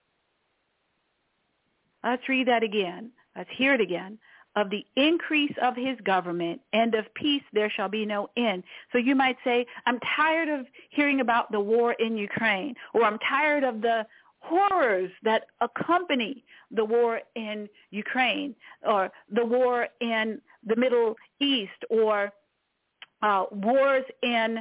Let's read that again. Let's hear it again. Of the increase of his government and of peace there shall be no end. So you might say, I'm tired of hearing about the war in Ukraine, or I'm tired of the horrors that accompany the war in Ukraine, or the war in the Middle East, or wars in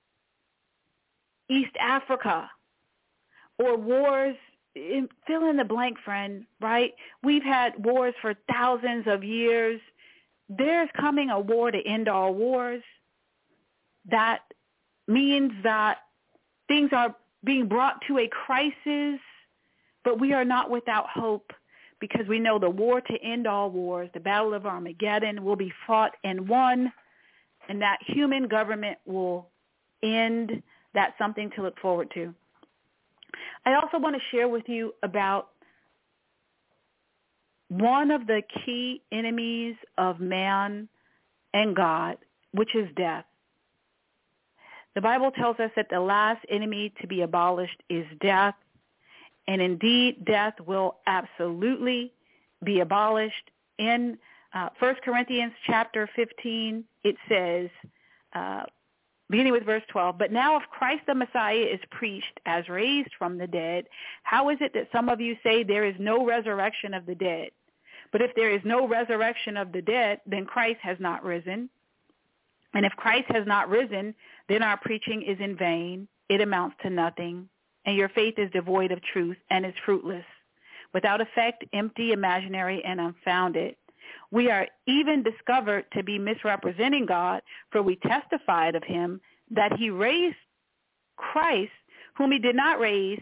East Africa, or wars, fill in the blank, friend, right? We've had wars for thousands of years. There's coming a war to end all wars. That means that things are being brought to a crisis, but we are not without hope, because we know the war to end all wars, the Battle of Armageddon, will be fought and won, and that human government will end. That's something to look forward to. I also want to share with you about one of the key enemies of man and God, which is death. The Bible tells us that the last enemy to be abolished is death, and indeed death will absolutely be abolished. In 1 Corinthians chapter 15, it says, beginning with verse 12, but now if Christ the Messiah is preached as raised from the dead, how is it that some of you say there is no resurrection of the dead? But if there is no resurrection of the dead, then Christ has not risen. And if Christ has not risen, then our preaching is in vain. It amounts to nothing. And your faith is devoid of truth and is fruitless, without effect, empty, imaginary, and unfounded. We are even discovered to be misrepresenting God, for we testified of him that he raised Christ, whom he did not raise,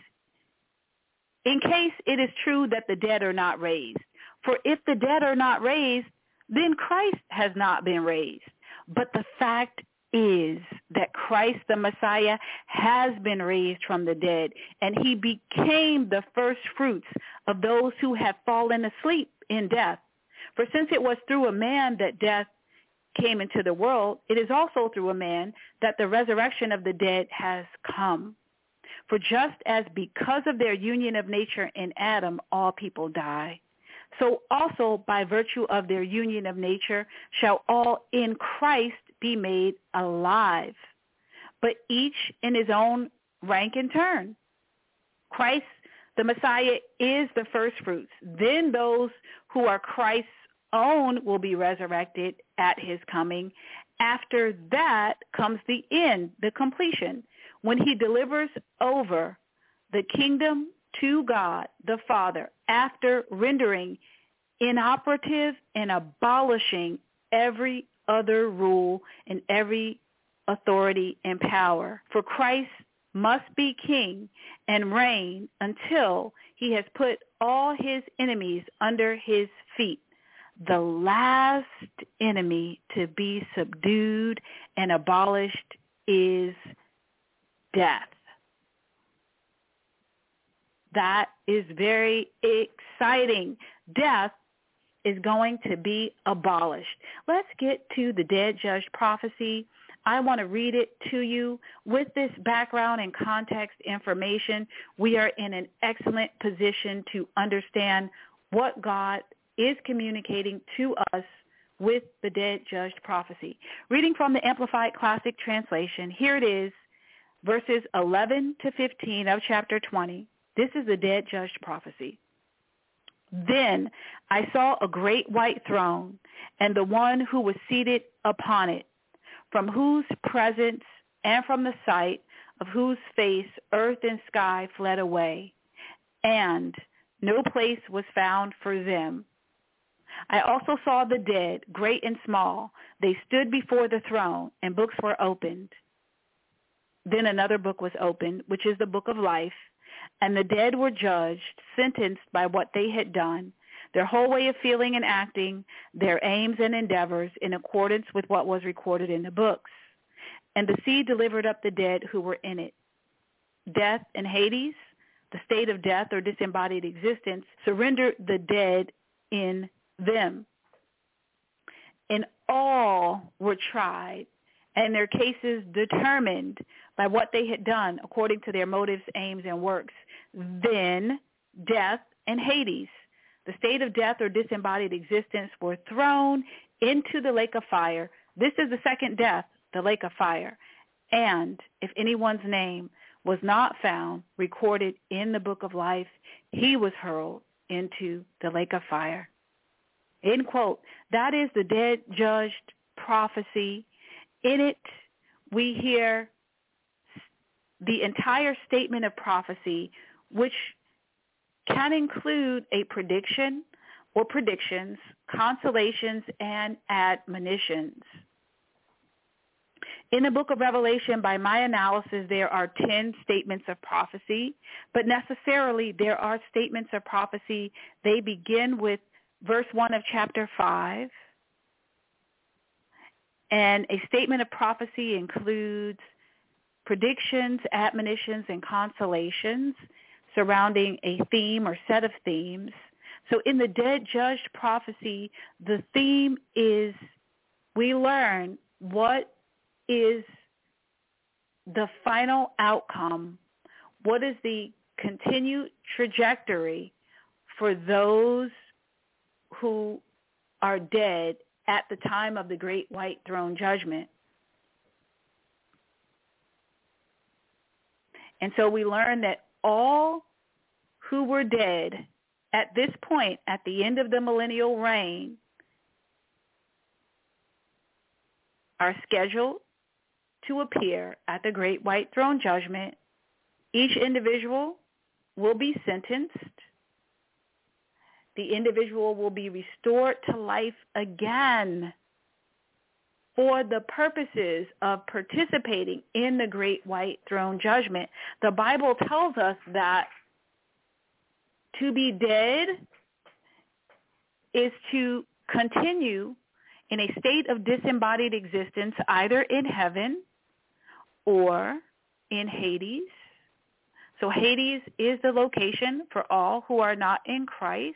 in case it is true that the dead are not raised. For if the dead are not raised, then Christ has not been raised. But the fact is that Christ the Messiah has been raised from the dead, and he became the first fruits of those who have fallen asleep in death. For since it was through a man that death came into the world, it is also through a man that the resurrection of the dead has come. For just as because of their union of nature in Adam all people die, so also by virtue of their union of nature shall all in Christ be made alive, but each in his own rank and turn. Christ, the Messiah, is the first fruits. Then those who are Christ's own will be resurrected at his coming. After that comes the end, the completion, when he delivers over the kingdom to God the Father, after rendering inoperative and abolishing every other rule and every authority and power. For Christ must be king and reign until he has put all his enemies under his feet. The last enemy to be subdued and abolished is death. That is very exciting. Death is going to be abolished. Let's get to the dead judge prophecy. I want to read it to you. With this background and context information, we are in an excellent position to understand what God is communicating to us with the dead judge prophecy. Reading from the Amplified Classic Translation, here it is, verses 11 to 15 of chapter 20. This is the dead judge prophecy. Then I saw a great white throne, and the one who was seated upon it, from whose presence and from the sight of whose face earth and sky fled away, and no place was found for them. I also saw the dead, great and small. They stood before the throne, and books were opened. Then another book was opened, which is the book of life, and the dead were judged, sentenced by what they had done, their whole way of feeling and acting, their aims and endeavors in accordance with what was recorded in the books. And the sea delivered up the dead who were in it. Death and Hades, the state of death or disembodied existence, surrendered the dead in them. And all were tried, and their cases determined by what they had done according to their motives, aims, and works. Then death and Hades, the state of death or disembodied existence, were thrown into the lake of fire. This is the second death, the lake of fire. And if anyone's name was not found recorded in the book of life, he was hurled into the lake of fire. End quote. That is the dead judged prophecy. In it, we hear the entire statement of prophecy, which can include a prediction or predictions, consolations, and admonitions. In the book of Revelation, by my analysis, there are 10 statements of prophecy, but necessarily there are statements of prophecy. They begin with verse 1 of chapter 5, and a statement of prophecy includes predictions, admonitions, and consolations surrounding a theme or set of themes. So in the dead judged prophecy, the theme is we learn what is the final outcome, what is the continued trajectory for those who are dead at the time of the great white throne judgment. And so we learn that all who were dead at this point, at the end of the millennial reign, are scheduled to appear at the great white throne judgment. Each individual will be sentenced. The individual will be restored to life again for the purposes of participating in the great white throne judgment. The Bible tells us that to be dead is to continue in a state of disembodied existence, either in heaven or in Hades. So Hades is the location for all who are not in Christ.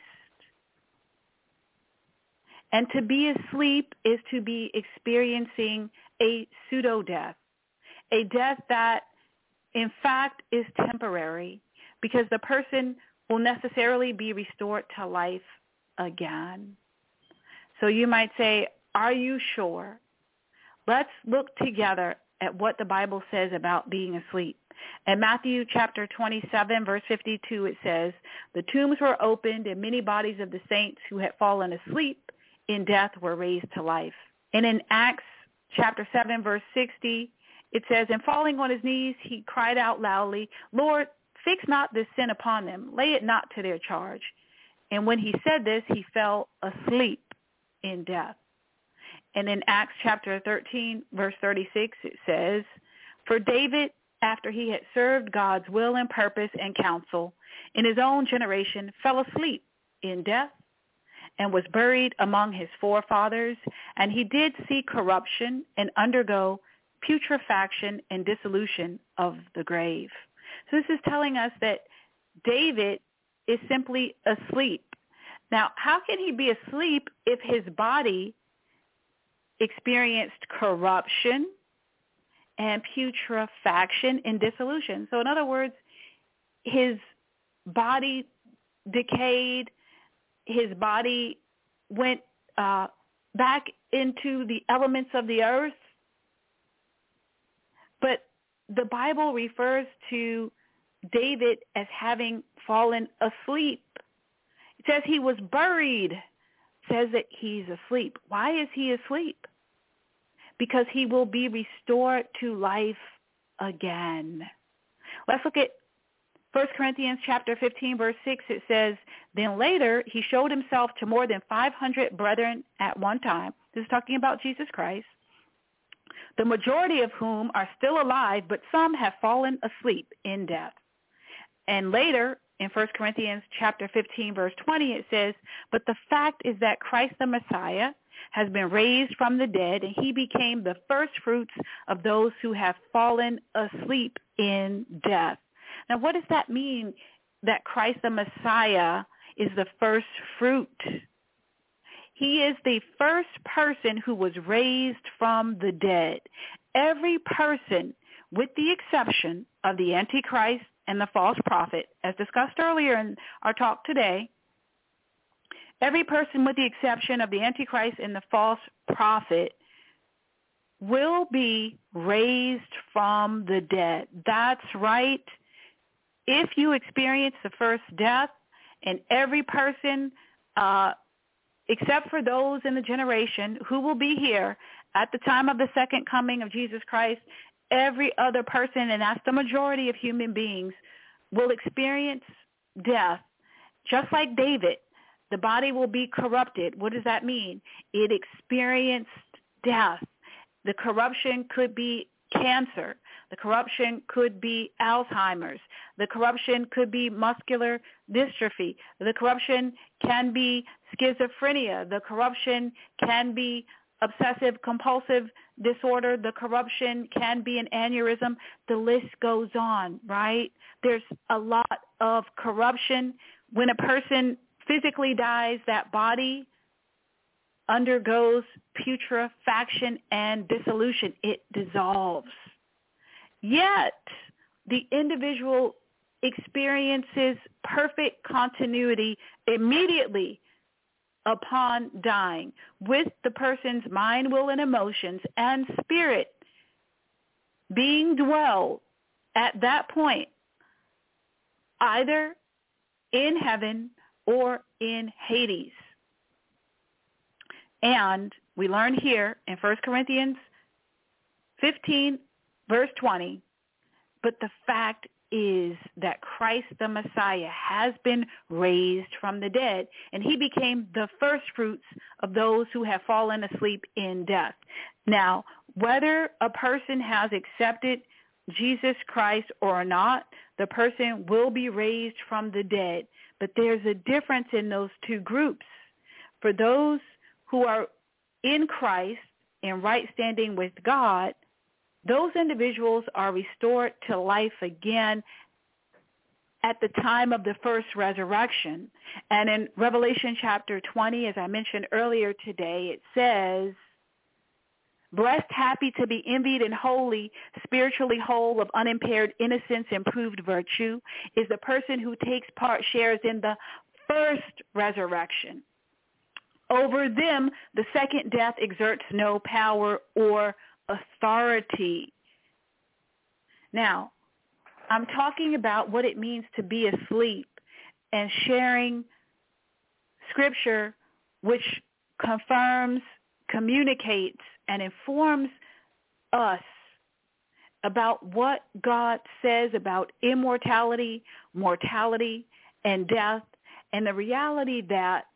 And to be asleep is to be experiencing a pseudo-death, a death that, in fact, is temporary, because the person will necessarily be restored to life again. So you might say, are you sure? Let's look together at what the Bible says about being asleep. In Matthew chapter 27, verse 52, it says, the tombs were opened, and many bodies of the saints who had fallen asleep in death were raised to life. And in Acts chapter 7, verse 60, it says, and falling on his knees, he cried out loudly, Lord, fix not this sin upon them. Lay it not to their charge. And when he said this, he fell asleep in death. And in Acts chapter 13, verse 36, it says, for David, after he had served God's will and purpose and counsel in his own generation, fell asleep in death and was buried among his forefathers, and he did see corruption and undergo putrefaction and dissolution of the grave. So this is telling us that David is simply asleep. Now, how can he be asleep if his body experienced corruption and putrefaction and dissolution? So in other words, his body decayed, his body went back into the elements of the earth. But the Bible refers to David as having fallen asleep. It says he was buried. It says that he's asleep. Why is he asleep? Because he will be restored to life again. Let's look at 1 Corinthians chapter 15, verse 6. It says, then later he showed himself to more than 500 brethren at one time. This is talking about Jesus Christ, the majority of whom are still alive, but some have fallen asleep in death. And later in 1 Corinthians chapter 15, verse 20, it says, but the fact is that Christ the Messiah has been raised from the dead, and he became the first fruits of those who have fallen asleep in death. Now, what does that mean, that Christ the Messiah is the first fruit? He is the first person who was raised from the dead. Every person, with the exception of the Antichrist and the false prophet, as discussed earlier in our talk today, every person with the exception of the Antichrist and the false prophet will be raised from the dead. That's right. If you experience the first death, and every person, except for those in the generation who will be here at the time of the second coming of Jesus Christ, every other person, and that's the majority of human beings, will experience death. Just like David, the body will be corrupted. What does that mean? It experienced death. The corruption could be cancer. The corruption could be Alzheimer's. The corruption could be muscular dystrophy. The corruption can be schizophrenia. The corruption can be obsessive compulsive disorder. The corruption can be an aneurysm. The list goes on, right? There's a lot of corruption. When a person physically dies, that body undergoes putrefaction and dissolution. It dissolves. Yet, the individual experiences perfect continuity immediately upon dying, with the person's mind, will, and emotions and spirit being dwelled at that point, either in heaven or in Hades. And we learn here in 1 Corinthians 15, verse 20, but the fact is that Christ the Messiah has been raised from the dead, and he became the first fruits of those who have fallen asleep in death. Now, whether a person has accepted Jesus Christ or not, the person will be raised from the dead. But there's a difference in those two groups. For those who are in Christ in right standing with God, those individuals are restored to life again at the time of the first resurrection. And in Revelation chapter 20, as I mentioned earlier today, it says, blessed, happy, to be envied, and holy, spiritually whole, of unimpaired innocence and proved virtue, is the person who takes part, shares in the first resurrection. Over them, the second death exerts no power or authority. Now, I'm talking about what it means to be asleep and sharing scripture which confirms, communicates, and informs us about what God says about immortality, mortality, and death, and the reality that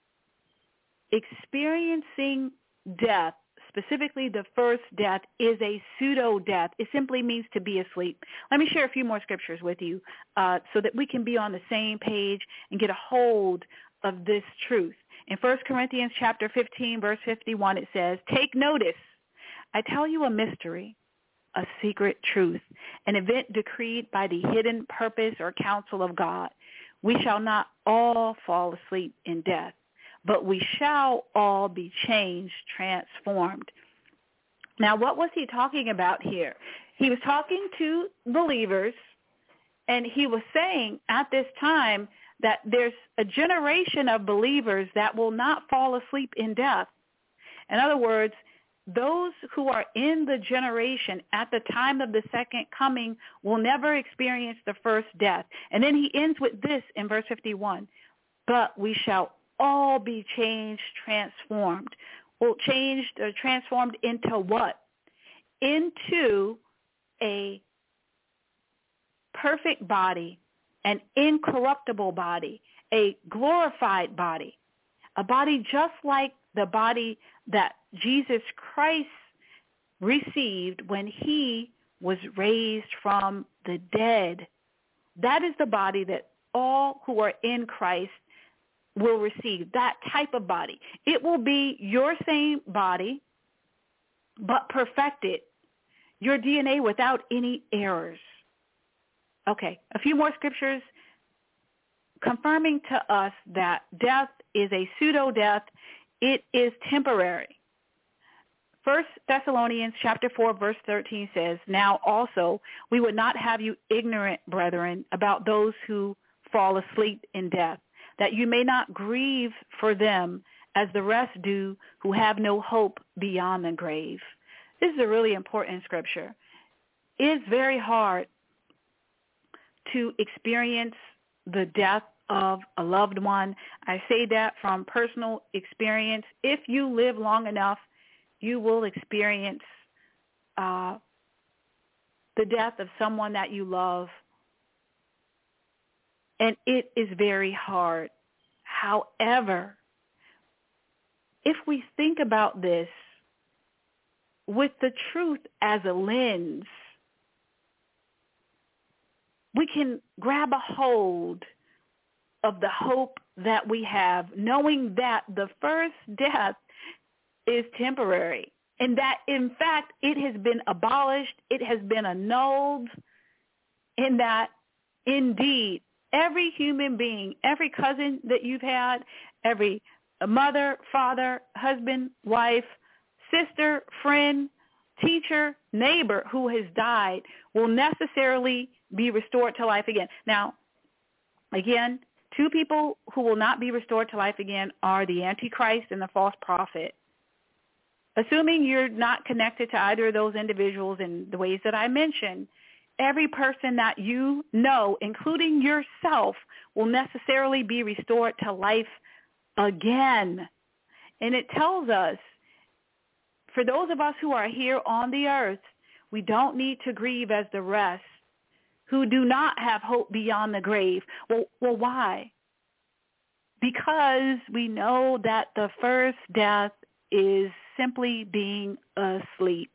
experiencing death, specifically the first death, is a pseudo-death. It simply means to be asleep. Let me share a few more scriptures with you so that we can be on the same page and get a hold of this truth. In 1 Corinthians chapter 15, verse 51, it says, take notice, I tell you a mystery, a secret truth, an event decreed by the hidden purpose or counsel of God. We shall not all fall asleep in death, but we shall all be changed, transformed. Now, what was he talking about here? He was talking to believers, and he was saying at this time that there's a generation of believers that will not fall asleep in death. In other words, those who are in the generation at the time of the second coming will never experience the first death. And then he ends with this in verse 51, but we shall all be changed, transformed. Well, changed or transformed into what? Into a perfect body, an incorruptible body, a glorified body, a body just like the body that Jesus Christ received when he was raised from the dead. That is the body that all who are in Christ will receive, that type of body. It will be your same body, but perfected, your DNA without any errors. Okay, a few more scriptures confirming to us that death is a pseudo-death. It is temporary. 1 Thessalonians chapter 4, verse 13 says, "Now also we would not have you ignorant, brethren, about those who fall asleep in death, that you may not grieve for them as the rest do who have no hope beyond the grave." This is a really important scripture. It's very hard to experience the death of a loved one. I say that from personal experience. If you live long enough, you will experience the death of someone that you love. And it is very hard. However, if we think about this with the truth as a lens, we can grab a hold of the hope that we have, knowing that the first death is temporary, and that, in fact, it has been abolished, it has been annulled, and that, indeed, every human being, every cousin that you've had, every mother, father, husband, wife, sister, friend, teacher, neighbor who has died will necessarily be restored to life again. Now, again, two people who will not be restored to life again are the Antichrist and the false prophet. Assuming you're not connected to either of those individuals in the ways that I mentioned, every person that you know, including yourself, will necessarily be restored to life again. And it tells us, for those of us who are here on the earth, we don't need to grieve as the rest who do not have hope beyond the grave. Well, why? Because we know that the first death is simply being asleep.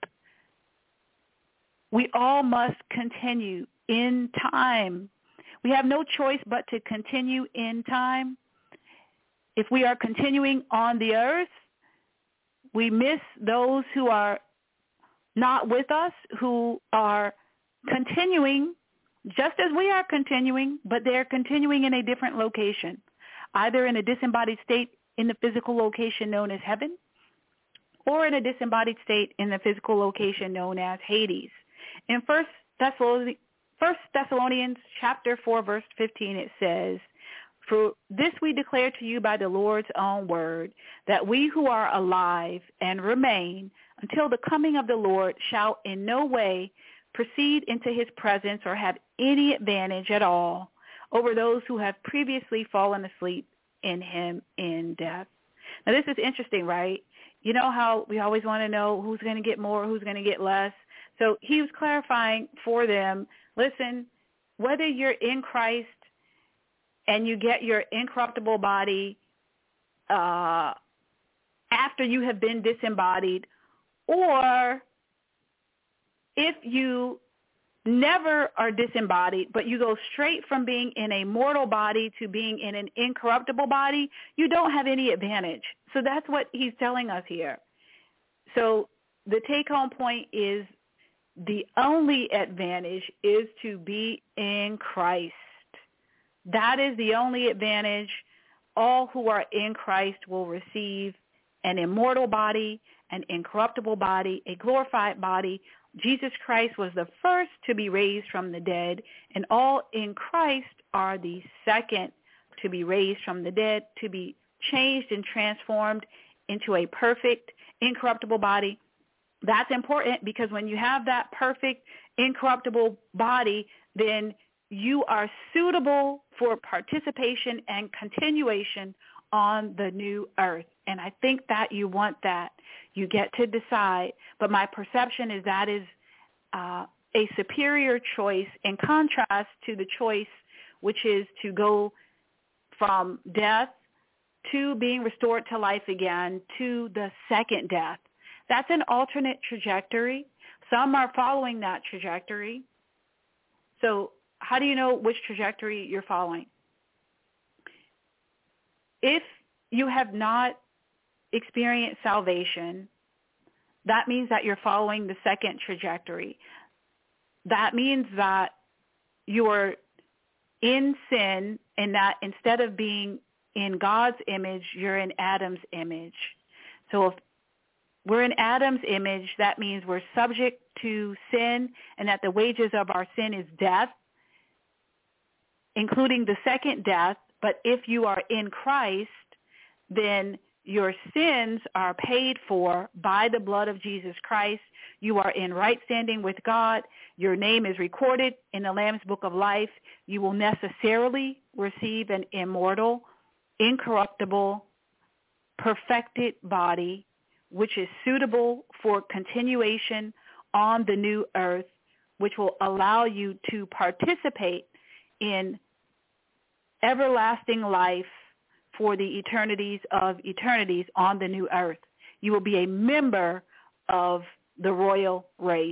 We all must continue in time. We have no choice but to continue in time. If we are continuing on the earth, we miss those who are not with us, who are continuing just as we are continuing, but they're continuing in a different location, either in a disembodied state in the physical location known as heaven, or in a disembodied state in the physical location known as Hades. In 1 Thessalonians chapter 4, verse 15, it says, "For this we declare to you by the Lord's own word, that we who are alive and remain until the coming of the Lord shall in no way proceed into his presence or have any advantage at all over those who have previously fallen asleep in him in death." Now, this is interesting, right? You know how we always want to know who's going to get more, who's going to get less. So he was clarifying for them, listen, whether you're in Christ and you get your incorruptible body after you have been disembodied, or if you never are disembodied, but you go straight from being in a mortal body to being in an incorruptible body, you don't have any advantage. So that's what he's telling us here. So the take-home point is the only advantage is to be in Christ. That is the only advantage. All who are in Christ will receive an immortal body, an incorruptible body, a glorified body. Jesus Christ was the first to be raised from the dead, and all in Christ are the second to be raised from the dead, to be changed and transformed into a perfect, incorruptible body. That's important because when you have that perfect, incorruptible body, then you are suitable for participation and continuation on the new earth. And I think that you want that. You get to decide. But my perception is that is a superior choice in contrast to the choice, which is to go from death to being restored to life again to the second death. That's an alternate trajectory. Some are following that trajectory. So how do you know which trajectory you're following? if you have not experienced salvation, that means that you're following the second trajectory. That means that you are in sin, and that instead of being in God's image, you're in Adam's image. So if we're in Adam's image, that means we're subject to sin, and that the wages of our sin is death, including the second death. But if you are in Christ, then your sins are paid for by the blood of Jesus Christ. You are in right standing with God. Your name is recorded in the Lamb's Book of Life. You will necessarily receive an immortal, incorruptible, perfected body, which is suitable for continuation on the new earth, which will allow you to participate in everlasting life for the eternities of eternities on the new earth. You will be a member of the royal race.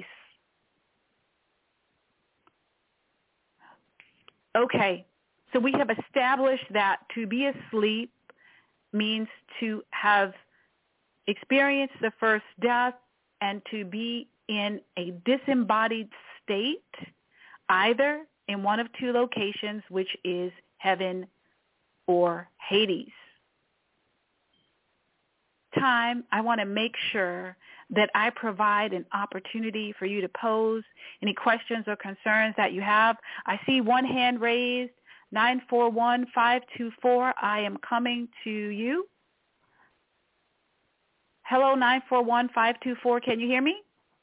Okay, so we have established that to be asleep means to have experienced the first death and to be in a disembodied state, either in one of two locations, which is heaven or Hades. Time, I want to make sure that I provide an opportunity for you to pose any questions or concerns that you have. I see one hand raised, 941-524. I am coming to you. Hello, 941-524. Can you hear me?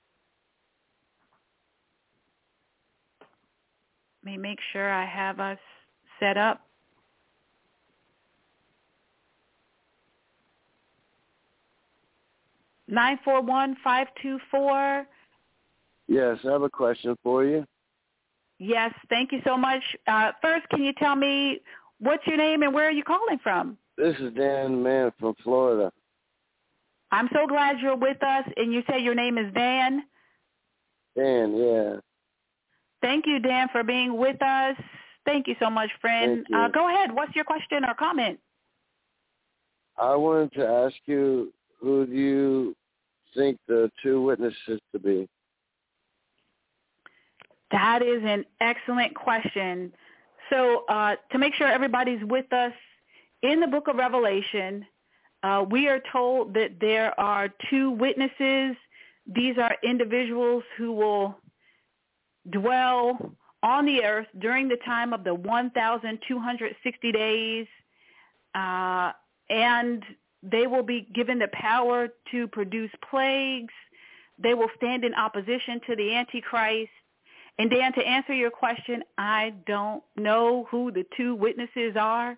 Let me make sure I have us set up. Nine 941-524. Yes, I have a question for you. Yes, thank you so much. First, can you tell me what's your name and where are you calling from? This is Dan Mann from Florida. I'm so glad you're with us, and you say your name is Dan? Dan, yeah. Thank you, Dan, for being with us. Thank you so much, friend. Go ahead. What's your question or comment? I wanted to ask you, who do you think the two witnesses to be? That is an excellent question. So to make sure everybody's with us, in the book of Revelation, we are told that there are two witnesses. These are individuals who will dwell on the earth during the time of the 1,260 days, and they will be given the power to produce plagues. They will stand in opposition to the Antichrist. And Dan, to answer your question, I don't know who the two witnesses are.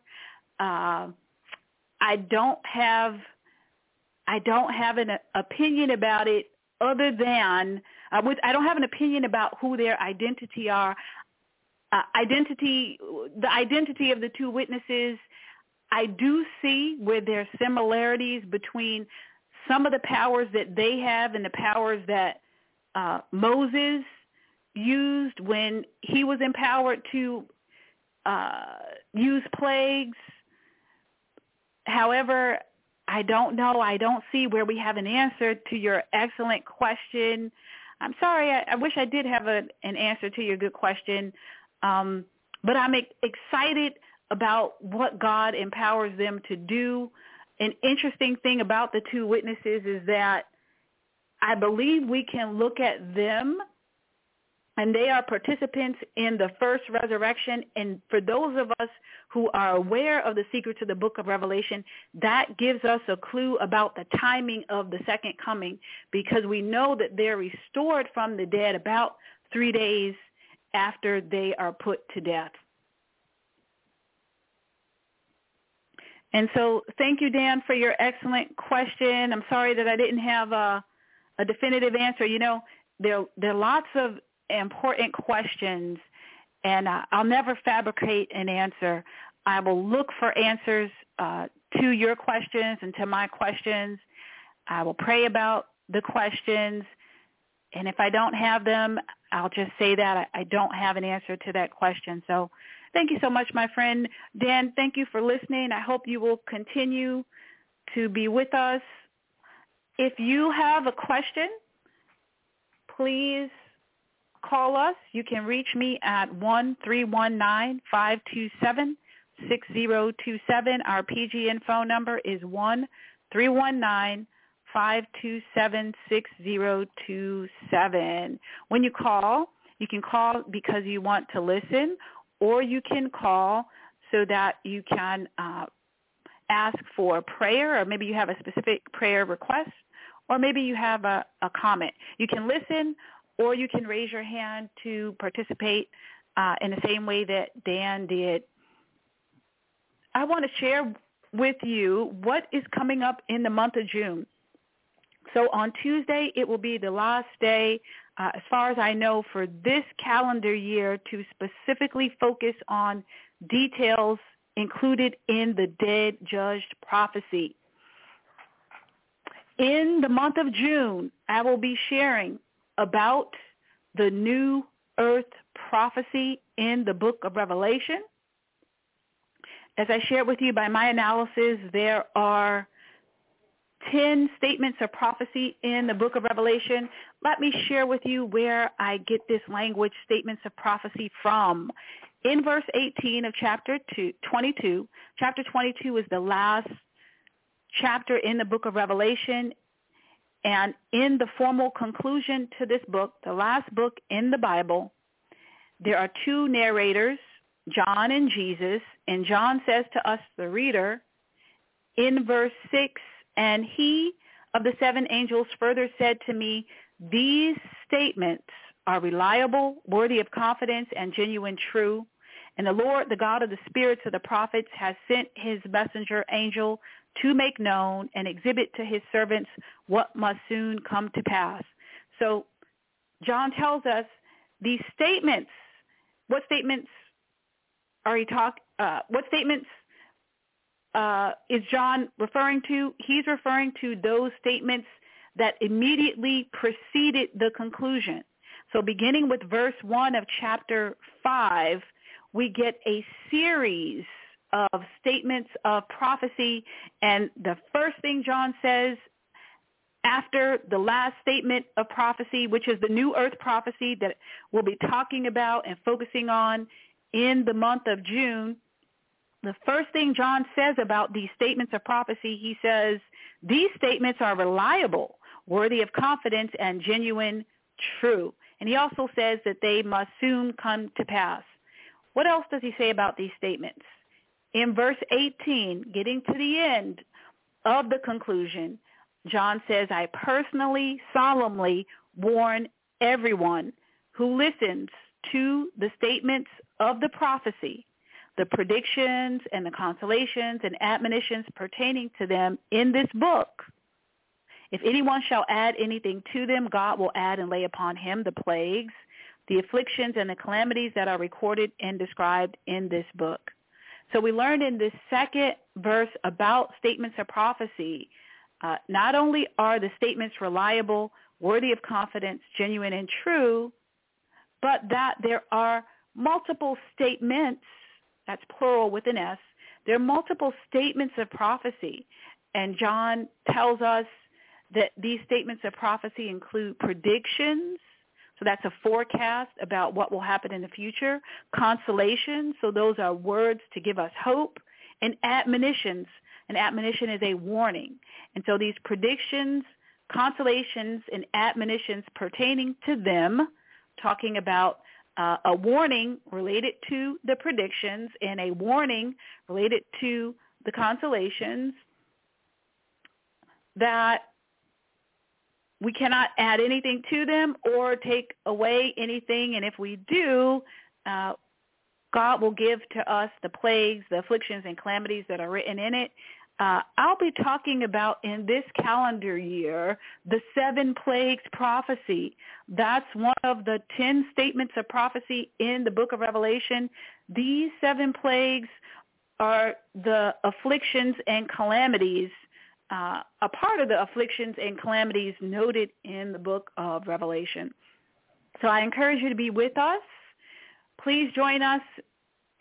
I don't have an opinion about it, other than I don't have an opinion about who their identity are. The identity of the two witnesses, I do see where there are similarities between some of the powers that they have and the powers that Moses used when he was empowered to use plagues. However, I don't know. I don't see where we have an answer to your excellent question. I'm sorry. I wish I did have an answer to your good question. But I'm excited about what God empowers them to do. An interesting thing about the two witnesses is that I believe we can look at them, and they are participants in the first resurrection. And for those of us who are aware of the secrets of the book of Revelation, that gives us a clue about the timing of the second coming, because we know that they're restored from the dead about 3 days after they are put to death. And so thank you, Dan, for your excellent question. I'm sorry that I didn't have a definitive answer. You know, there are lots of important questions, and I'll never fabricate an answer. I will look for answers to your questions and to my questions. I will pray about the questions, and if I don't have them, I'll just say that I don't have an answer to that question. So Thank you so much, my friend. Dan, thank you for listening. I hope you will continue to be with us. If you have a question, please call us. You can reach me at 1-319-527-6027. Our PGN phone number is 1-319-527-6027. When you call, you can call because you want to listen, or you can call so that you can ask for prayer, or maybe you have a specific prayer request, or maybe you have a comment. You can listen, or you can raise your hand to participate in the same way that Dan did. I want to share with you what is coming up in the month of June. So on Tuesday, it will be the last day, as far as I know, for this calendar year to specifically focus on details included in the Dead Judged Prophecy. In the month of June, I will be sharing about the New Earth prophecy in the book of Revelation. As I shared with you by my analysis, there are 10 statements of prophecy in the book of Revelation. Let me share with you where I get this language, statements of prophecy, from. In verse 18 of chapter 22 is the last chapter in the book of Revelation. And in the formal conclusion to this book, the last book in the Bible, there are two narrators, John and Jesus. And John says to us, the reader, in verse 6, "And he of the seven angels further said to me, these statements are reliable, worthy of confidence, and genuine true. And the Lord, the God of the spirits of the prophets, has sent his messenger angel to make known and exhibit to his servants what must soon come to pass." So John tells us these statements. What statements are he what statements is John referring to? He's referring to those statements that immediately preceded the conclusion. So beginning with verse 1 of chapter 5, we get a series of statements of prophecy. And the first thing John says after the last statement of prophecy, which is the New Earth prophecy that we'll be talking about and focusing on in the month of June, the first thing John says about these statements of prophecy, he says, these statements are reliable, worthy of confidence, and genuine, true. And he also says that they must soon come to pass. What else does he say about these statements? In verse 18, getting to the end of the conclusion, John says, "I personally, solemnly warn everyone who listens to the statements of the prophecy, the predictions and the consolations and admonitions pertaining to them in this book. If anyone shall add anything to them, God will add and lay upon him the plagues, the afflictions and the calamities that are recorded and described in this book." So we learned in this second verse about statements of prophecy, not only are the statements reliable, worthy of confidence, genuine, and true, but that there are multiple statements, that's plural with an S, there are multiple statements of prophecy. And John tells us that these statements of prophecy include predictions, so that's a forecast about what will happen in the future, consolation, so those are words to give us hope, and admonitions. An admonition is a warning. And so these predictions, consolations, and admonitions pertaining to them, talking about a warning related to the predictions and a warning related to the consolations, that we cannot add anything to them or take away anything. And if we do, God will give to us the plagues, the afflictions, and calamities that are written in it. I'll be talking about in this calendar year the 7 plagues prophecy. That's one of the 10 statements of prophecy in the book of Revelation. These 7 plagues are the afflictions and calamities, a part of the afflictions and calamities noted in the book of Revelation. So I encourage you to be with us. Please join us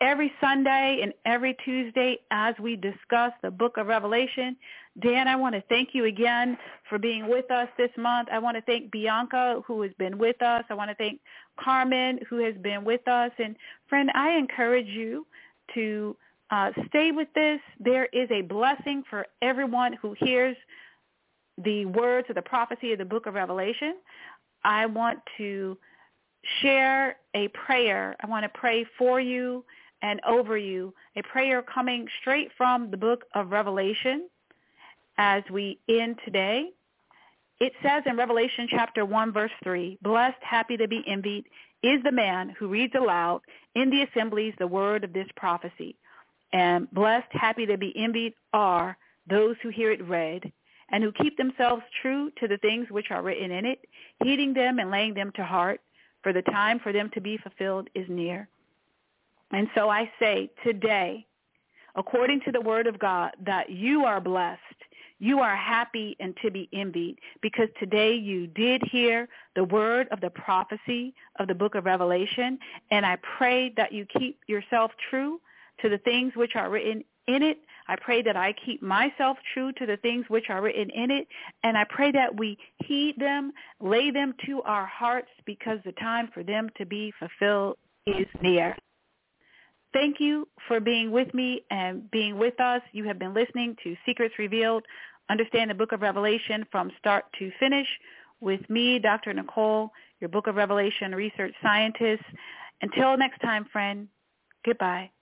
every Sunday and every Tuesday as we discuss the book of Revelation. Dan, I want to thank you again for being with us this month. I want to thank Bianca, who has been with us. I want to thank Carmen, who has been with us. And, friend, I encourage you to stay with this. There is a blessing for everyone who hears the words of the prophecy of the book of Revelation. I want to share a prayer. I want to pray for you and over you, a prayer coming straight from the book of Revelation as we end today. It says in Revelation chapter 1, verse 3, "Blessed, happy to be envied, is the man who reads aloud in the assemblies the word of this prophecy. And blessed, happy to be envied are those who hear it read, and who keep themselves true to the things which are written in it, heeding them and laying them to heart, for the time for them to be fulfilled is near." And so I say today, according to the word of God, that you are blessed, you are happy and to be envied, because today you did hear the word of the prophecy of the book of Revelation, and I pray that you keep yourself true to the things which are written in it. I pray that I keep myself true to the things which are written in it, and I pray that we heed them, lay them to our hearts, because the time for them to be fulfilled is near. Thank you for being with me and being with us. You have been listening to Secrets Revealed, Understand the Book of Revelation from Start to Finish with me, Dr. Nicole, your Book of Revelation research scientist. Until next time, friend, goodbye.